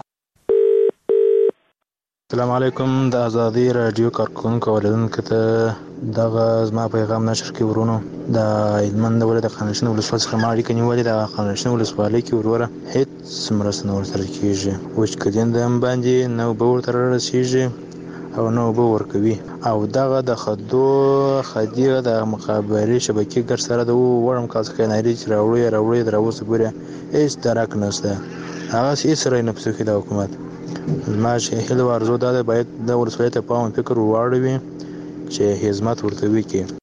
السلام علیکم. د ازادي راډیو کارکونکو اوریدونکو ته دغه زما پیغام نشر کې ورونو د هلمند ولایت د خانشین ولسوالۍ څخه ما اړیکه نیولې. د خانشین ولسوالۍ کې وروره هېڅ مرسته نه ورسره کېږي. وچکدین د هم باندې نه اوبه ورته رارسېږي او نه اوبه ورکوي. او دغه د خدو خدي د مخابرې شبکې ګډ سره د وړم کال څخه ناري چې راوړی راوړی تر اوسه پورې هېڅ درک نشته. هغسې هېڅ رای نه پسې کوي د حکومت. زما چې هیله او ارزو دا ده باید د ولسوالۍ ته پام فکر واړوي چې خدمت ورته وکړي.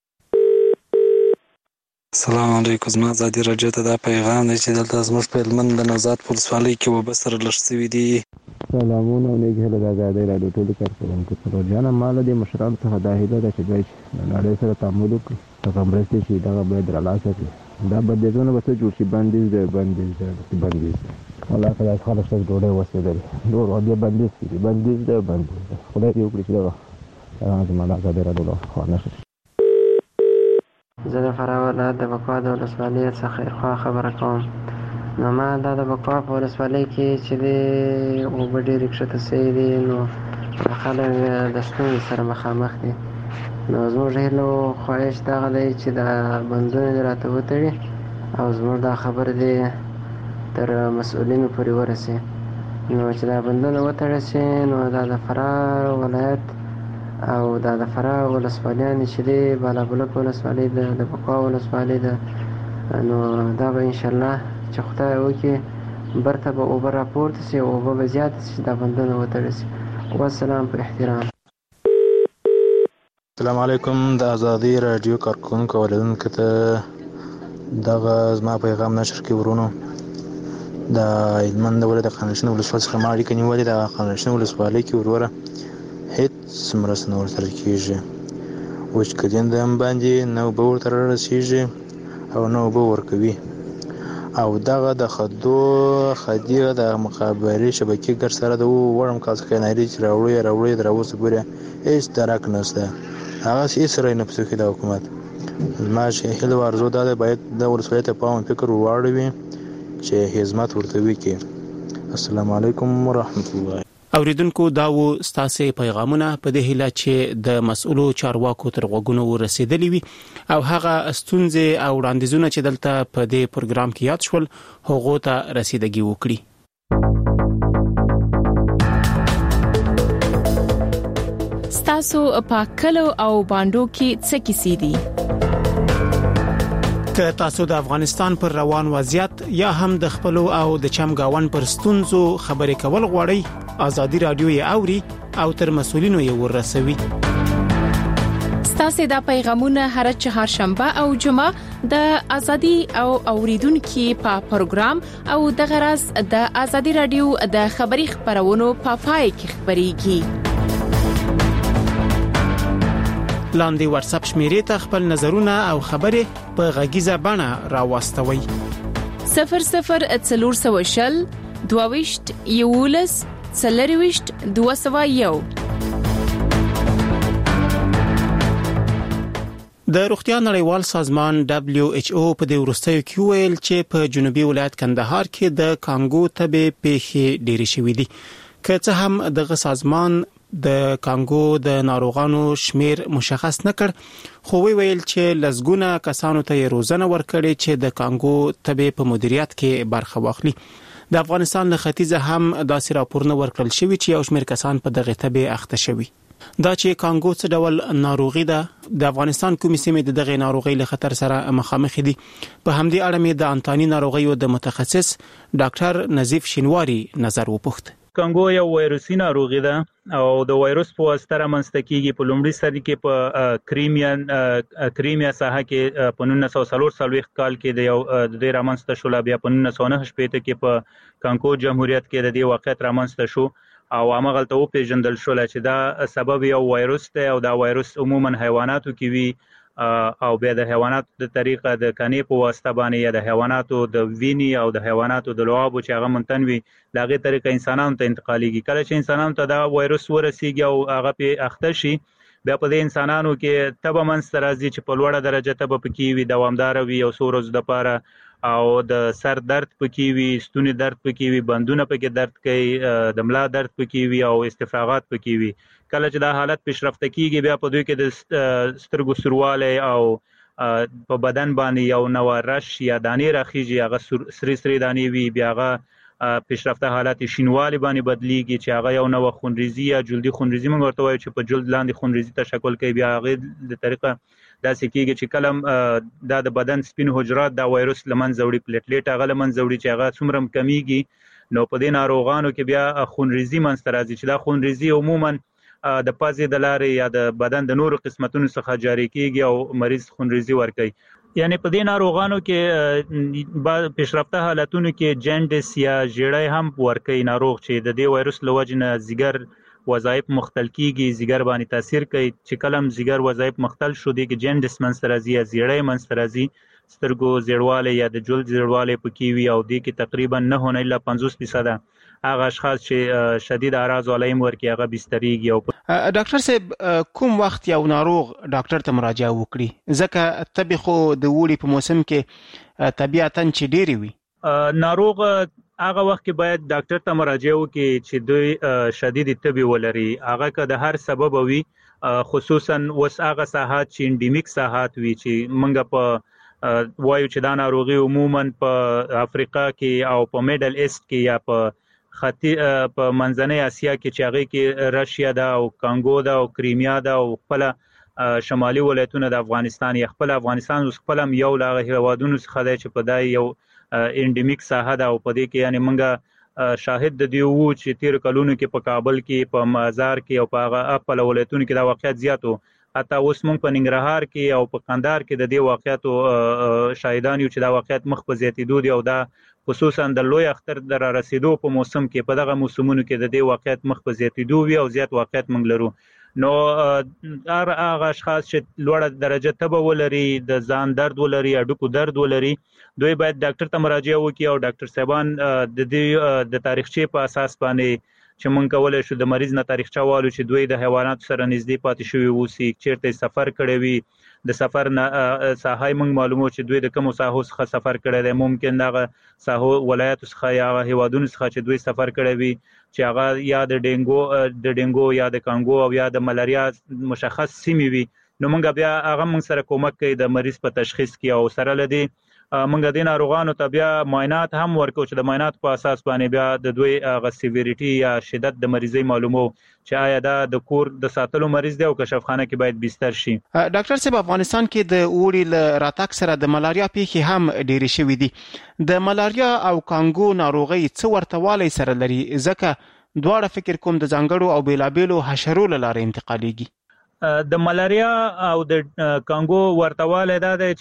السلام علیکم. زما ازادي راډیو ته دا پیغام دی چې دلته زموږ په هلمند د نوزاد په ولسوالۍ کې اوبه سره لږ شوي دي. سلامونه او نیک هیله د ازادۍ راډیو ټولو کارکوونکو څخه. جانه ما له دې مشرانو څخه دا هیله ده چې دوی د نړۍ سره تعامل وکړي، هغه مرستې چې دغه باید رالاسه کړي. دا بندیزونه به څه جوړ شي؟ بندیز دی بندیز دی بندیز دی والله که داسې خلک ستاسو ډوډۍ وسېدلې نور بیا بندیز کړي. بندیز دی بندیز دی. خدای دې وکړي چې دغه زما د ازادۍ راډیو له خوا نشر شي. زه د فراه ولایت د بکوا د ولسوالۍ څخه خیرخوا خبره کوم. نو ما دا د بکوا په ولسوالۍ کې چې دی اوبه ډېرې کښته سوي دي، نو خلک د ستونزې سره مخامخ دي. نو زموږ هیله او خواهش دغه دی چې دا بندونه دې راته وتړي او زموږ دا خبره دې تر مسؤلینو پورې ورسي. نو چې دا بندونه وتړل سي نو دا د فراه ولایت او دا د فراه ولسوالیانې چې دی بالابلوک ولسوالۍ ده، د بکوا ولسوالۍ ده، نو دا به انشاءالله چې خدای وکړي برته به اوبه راپورته سي، اوبه به زیاته سي چې دا بندونه وتړل سي. والسلام په احترام. السلام علیکم. د ازادي راډیو کارکونکو اوریدونکو ته دغه زما پیغام نشر کې ورونو د هلمند ولایت د خانشین ولسوالۍ څخه ما اړیکه نیولې. د خانشین ولسوالۍ کې وروره هېڅ مرسته نه ورسره کېږي. وچکدین د هم باندې نه اوبه ورته رارسېږي او نه اوبه ورکوي. او دغه د خدو خدي د مخابرې شبکې ګډ سره د وړم کال څخه ناري چې راوړی راوړی تر اوسه پورې هېڅ درک نشته. هغسې هېڅ رای نه پسې کوي د حکومت. زما چې هیله او ارزو دا ده باید د ولسوالۍ ته پام فکر واړوي چې خدمت ورته وکړي. السلام علیکم ورحمت الله. اوریدونکو دا و ستاسو پیغامونه په دې هیله چې د مسؤلو چارواکو تر غوږونو ورسېدلی وي او هغه ستونزې او وړاندیزونه چې دلته په دې پروګرام کې یاد شول هغه ته رسیدګي وکړي. ستاسو په کلو او باندو کې څه کیسې دي؟ که تاسو د افغانستان پر روان وضعیت یا هم د خپلو او د چمګاون پر ستونزو خبرې کول غواړئ، ازادي رادیو یې اوري او تر مسؤلینو یې ورسوي. تاسو د پیغامونه هر چهارشنبه او جمعه د ازادي او اوریدونکو په پروګرام او د غرض د ازادي رادیو د خبري خبرونو په پای کې خبريږي. لاندې واتس اپ شمیرې ته خپل نظرونه او خبرې په غږیزه بڼه راوستوي. صفر صفر څلور سوه شل دوه یولس څلرويشت دوه سوه یو. د روغتیا نړیوال سازمان دبليو ایچ او په دې وروستیو کې ویل چې په جنوبي ولایت کندهار کې د کانګو تبې پیښې ډېرې شوې دي. که څه هم دغه سازمان د کانګو د ناروغانو شمیر مشخص نکړ، خو ویل چې لزګونه کسانو ته روزنه ورکړي چې د کانګو تبې په مدیریت کې برخه واخلي. د افغانستان له ختیځه هم داسې راپورونه ورکړل شوي چې یو شمېر کسان په دغه تبې اخته شوي. دا چې کانګو څه ډول ناروغي ده، د افغانستان کومې سیمې د دغه ناروغي له خطر سره مخامخ دي، په همدې اړه مې د انتاني ناروغیو د متخصص ډاکټر نظیف شینواری نظر وپوښت. کانګو یو وایروسي ناروغي ده او د وایروس په واسطه رامنځته کیږي. په لومړي سر کې په کریمیان کریمیا ساحه کې په نولس سوه څلور څلوېښت کال کې د یو د رامنځته شو، بیا په نولس سوه نهه شپېته کې په کانګو جمهوریت کې د دې واقعیت رامنځته شو او هغه ته و پیژندل شو چې دا سبب یو وایروس دی او دا وایروس عموما حیواناتو کې وي او بیا د حیواناتو د طریقه د کنې په واسطه باندې یا د حیواناتو د ویني او د حیواناتو د لعابو چې هغه منتنوي دغه طریقه انسانانو ته انتقالېږي. کله چې انسانانو ته دا وایروس ورسیږي او هغه په اخته شي، بیا په دې انسانانو کې تبه منځته راځي چې په لوړه درجه تبه پکې وي، دوامدار وي او څو ورځې لپاره، او د سر درد پکې وي، ستوني درد پکې وي، بندونه پکې درد کوي، د ملا درد پکې وي او استفراغات پکې وي. کله چې دا حالت پیشرفته کیږي، بیا په دوی کې د سترګو سوروالی او په بدن باندې یو نوع رش یا دانې راخیږي، هغه سری سری دانې وي، بیا هغه پیشرفته حالت شینوالي باندې بدلیږي چې هغه یو نوع خونریزي یا جلدي خونریزي موږ ورته وایو چې په جلد لاندې خونریزي تشکل کوي. بیا هغه د طریقه داسې کېږي چې کله دا د بدن سپین حجرات دا وایروس لمنځه وړي، پلیټلیټ هغه لمنځه وړي چې هغه څومره کمیږي، نو په دې ناروغانو کې بیا خونریزي منځته راځي چې دا خونریزي عموما د پازې د لارې یا د بدن د نورو قسمتونو څخه جاری کېږي او مریض خونریزي ورکوي. یعنی په دې ناروغانو کې پیشرفته حالتونو کې جنډس یا ژیړی هم ورکوي ناروغ چې د دې وایروس له وجې نه ځیګر وظایف مختل کیږي، ځیګر باندې تاثیر کوي. چې کله هم ځیګر وظایف مختل شو، دی کې جنډس منځته راځي یا ژیړی منځته راځي، سترګو زیړوالی یا د جلد زیړوالی پکې وي او دی کې تقریبا نه نه الا پنځوس فیصده هغه اشخاص چې شدید اعراض علایم ورکي هغه بستریږي. او ډاکټر صاحب کوم وخت یو ناروغ ډاکټر ته مراجعه وکړي؟ ځکه تبې خو د وړي په موسم کې طبيعتاً چې ډېری وي، ناروغ هغه وخت کې باید ډاکټر ته مراجعه وکړي چې دوی شدید تبې ولري. هغه که د هر سبب وي، خصوصا وس هغه ساحات چې انډیمیک ساحات وي چې موږ په وایو چې دا ناروغي عموما په افریقا کې او په میډل ایست کې یا په خطي په منځنۍ اسیا کې چې هغه کې رشیا ده او کانګو ده او کریمیا ده او خپل شمالي ولایتونه د افغانستان یا خپل افغانستان اوس خپل یو لاغه هیوادونو څخه دی چې په دای یو انډیمیک ساحه ده او په دې کې یعنی موږ شاهد د دی وو چې تیر کلونو کې په کابل کې په مزار کې او په هغه خپل ولایتونو کې دا واقعیت زیاتو، حتی اوس موږ په ننګرهار کې او په قندهار کې د دې واقعیتو شاهدان یو چې دا واقعیت مخ په زیاتېدو دی او دا خصوصا د لوی اختر در رسیدو په موسم کې په دغه موسمونو کې د دې واقعیت مخ په زیاتېدو وي او زیات واقعیت موږ لرو. نو هغه اشخاص چې لوړه درجه تبه ولري، د ځان درد ولري، هډوکو درد ولري، دوی باید ډاکټر ته مراجعه وکړي او ډاکټر صاحبان د دې د تاریخچې په اساس باندې چې مونږ کولای شو د مریض نه تاریخچه والو چې دوی د حیواناتو سره نږدې پاتې شوي اوسي، چیرته سفر کړی وي، د سفر نه ساحه مونږ معلومو چې دوی د کومو ساحو څخه سفر کړی دی، ممکن دغه ساحو ولایتو څخه یا هیوادونو څخه چې دوی سفر کړی وي چې هغه یا د ډینګو د ډینګو یا د کانګو او یا د ملاریا مشخص سیمې وي، نو مونږ بیا هغه مونږ سره کومک کوي د مریض په تشخیص کې او سره لدی مونږ د ناروغانو ته بیا معاینات هم ورکو چې د معاینات په اساس باندې بیا د دوی غ سیویریټي یا شدت د مریضي معلومو چې آیا دا د کور د ساتلو مریض دی او کشفخانه کې باید بستر شي. ډاکټر صاحب افغانستان کې د اوړي ل راتګ سره د ملاریا پیښې هم ډېرې شوې دي. د ملاریا او کانګو ناروغي څه ورتهوالی سره لري ځکه دواړه فکر کوم د ځانګړو او بیلابیلو حشرو له لارې انتقالېږي؟ د ملاریا او د کانګو ورتواله دا دی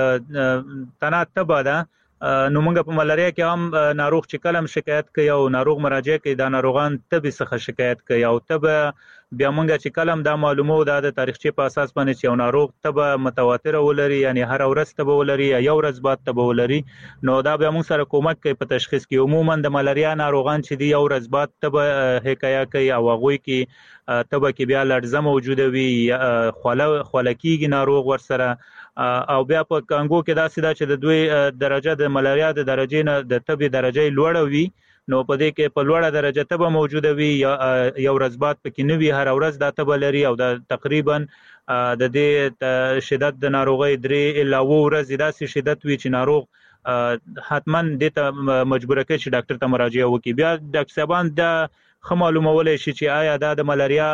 چې تنه تبه ده نو موږ په ملاریا کې هم ناروغ چې کلم شکایت کوي او ناروغ مراجعه کوي دا ناروغان تبه څخه شکایت کوي او تبه بیا موږ چې کلم دا معلومو دا د تاریخچې په اساس باندې چې یو ناروغ تبه متواتر ولري یعنی هر ورځ تبه ولري یا یو ورځ بعد تبه ولري نو دا بیا موږ سره کومک کوي په تشخیص کې عموما د ملاریا ناروغان چې دی یو ورځ بعد تبه حکایه کوي او هغه کې تبه کې بیا لړزه موجوده وي خوله خولکیږي ناروغ ورسره او بیا په کانګو کې دا سیده چې د دوی درجه د ملاریا د درجې نه د تبه درجه لوړه وي نو په دې کې په لوړه درجه تبه موجوده وي یو ورځ بعد پکې نه وي هر ورځ دا تبه لري او دا تقریبا د دې شدت د ناروغي درې الا و ورځې داسې شدت وي چې ناروغ حتما د ته مجبور کوي چې ډاکټر ته مراجعه وکړي بیا ډاکټر صاحبان دا خو معلومولای شي چې آیا دا د ملاریا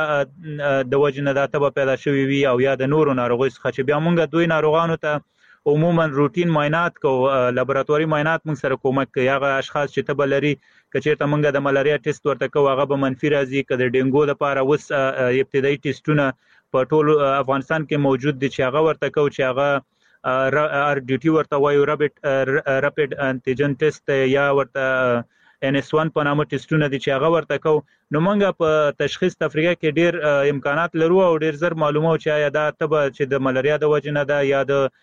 د وجې نه دا تبه پیدا شوی وي او یا د نورو ناروغیو څخه چې بیا موږ دوی ناروغانو ته عموما روټین معاینات کو لابراتواري معاینات موږ سره کومک کوي هغه اشخاص چې تبه لري کچېرته موږ د ملاریا ټیسټ ورته کوو هغه به منفي راځي که د ډینګو لپاره اوس ابتدایي ټیسټونه په ټول افغانستان کې موجود دي چې هغه ورته کوو چې هغه ار ډي ټي ورته وایو رابټ رپیډ انټیجن ټیسټ یا ورته ان اس ون په نامه ټیسټونه دي چې هغه ورته کوو نو موږ په تشخیص تفریقه کې ډیر امکانات لرو او ډیر زر معلومه چې آیا دا تبه چې د ملاریا د وجې نه ده یا د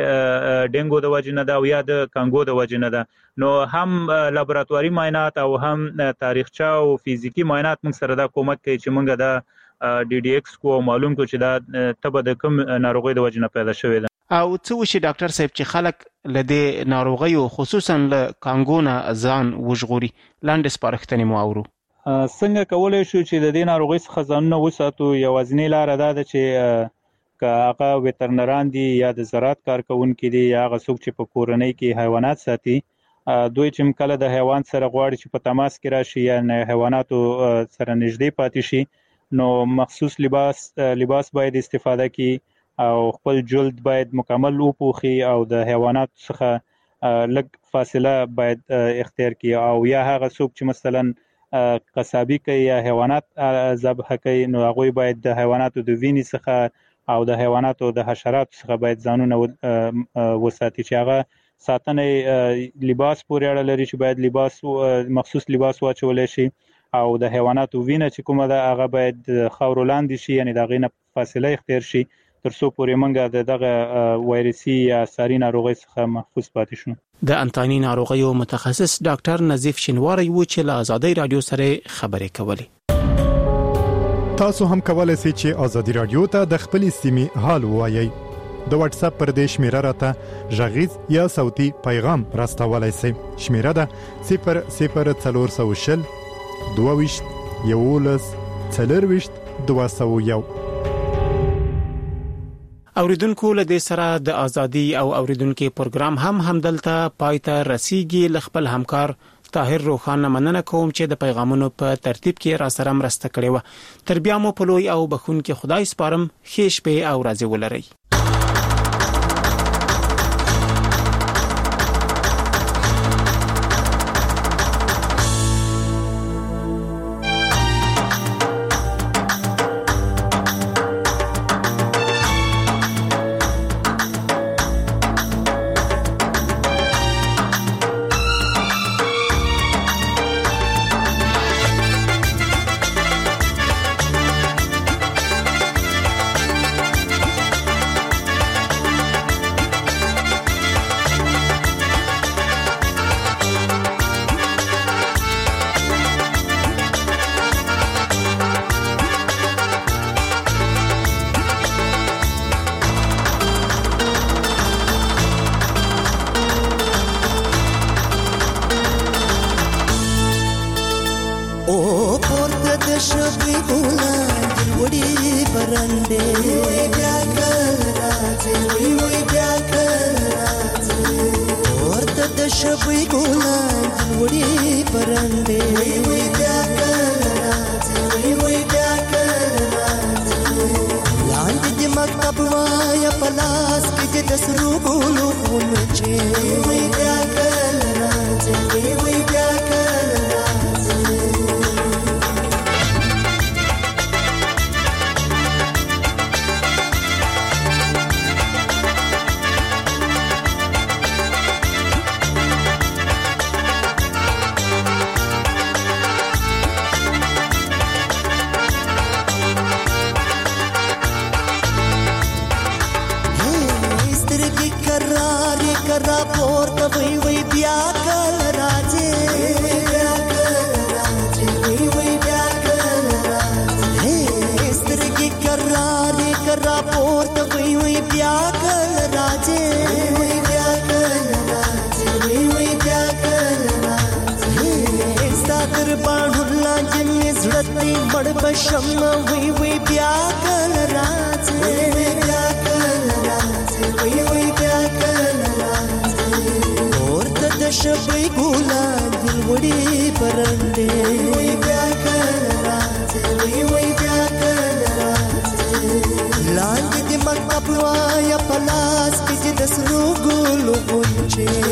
ډینګو د وجې نه ده او یا د کانګو د وجې نه ده نو هم لابراتواري معاینات او هم تاریخچه او فزیکی معاینات موږ سره دا کومک کوي چې موږ دا ډي ډي ایکس کو معلوم کو چې دا تبه د کوم ناروغي د وجې نه پیدا شوې ده او څه وشي ډاکټر صاحب چې خلک لدې ناروغیو خصوصا له کانګو نه ځان وژغوري لاندې سپارښتنې مو اورو څنګه کولای شو چې د دې ناروغي څخه ځانونه وساتو یوازینی لار دا ده چې که هغه ویټرنران دي یا د زراعت کارکونکي دي یا هغه څوک چې په کورنۍ کې حیوانات ساتي دوی چې کله د حیوان سره غواړي چې په تماس کې راشي یا حیواناتو سره نږدې پاتې شي نو مخصوص لباس لباس باید استفاده کړي او خپل جلد باید مکمل وپوخي او د حیوانات څخه لږ فاصله باید اختیار کړي او یا هغه څوک چې مثلا قصابي کوي یا حیوانات ذبح کوي نو هغه باید د حیواناتو د وینې څخه او د حیواناتو د حشراتو څخه باید ځانونه وساتي چې هغه ساتنې لباس پورې اړه لري چې باید لباس مخصوص لباس واچول شي او د حیواناتو وینه چې کومه ده هغه باید خاورو لاندې شي یعنی د غینه فاصله اختیار شي ترڅو پورې منګه دغه وایرسي یا ساري ناروغي څخه محفوظ پاتې شو د انتاني ناروغیو متخصص ډاکټر نظیف شینواری و چې له آزادۍ رادیو سره خبرې کولې تاسو هم کولای شئ چې آزادۍ رادیو ته د خپل سیمې حال وایي د واتس اپ پر دې شمیره راته ژغیز یا صوتي پیغام راستولای شئ شمیره ده صفر صفر څلور سوه شل دوه ویشت یولس څلور ویشت دوه سوه یو اوریدونکو له دې سره د ازادي او اوریدونکو پروګرام هم همدلته پایته رسیدي لخپل همکار طاهر روخان مننه کوم چې د پیغامونو په ترتیب کې را سره مرسته کړې و تر بیا مو په لوی او بخون کې خدای سپارم خېش په او راځي ولري قرار کرا پورته وی وی بیا کل راځي بیا کل راځي وی وی بیا کل راځي سترګې قرار کرا پورته وی وی بیا کل راځي وی بیا کل راځي وی وی بیا کل راځي ستادر باندې لاندې زړتې مړ بشم وی وی بیا کل راځي وی بیا کل راځي وی وی بیا کل راځي ورته د شپې ګولا دل وړي پرندې وی بیا کل راځي وی وی بیا کل راځي لاندې د مکتب وایا پلاس کې د سرو ګلو غونچې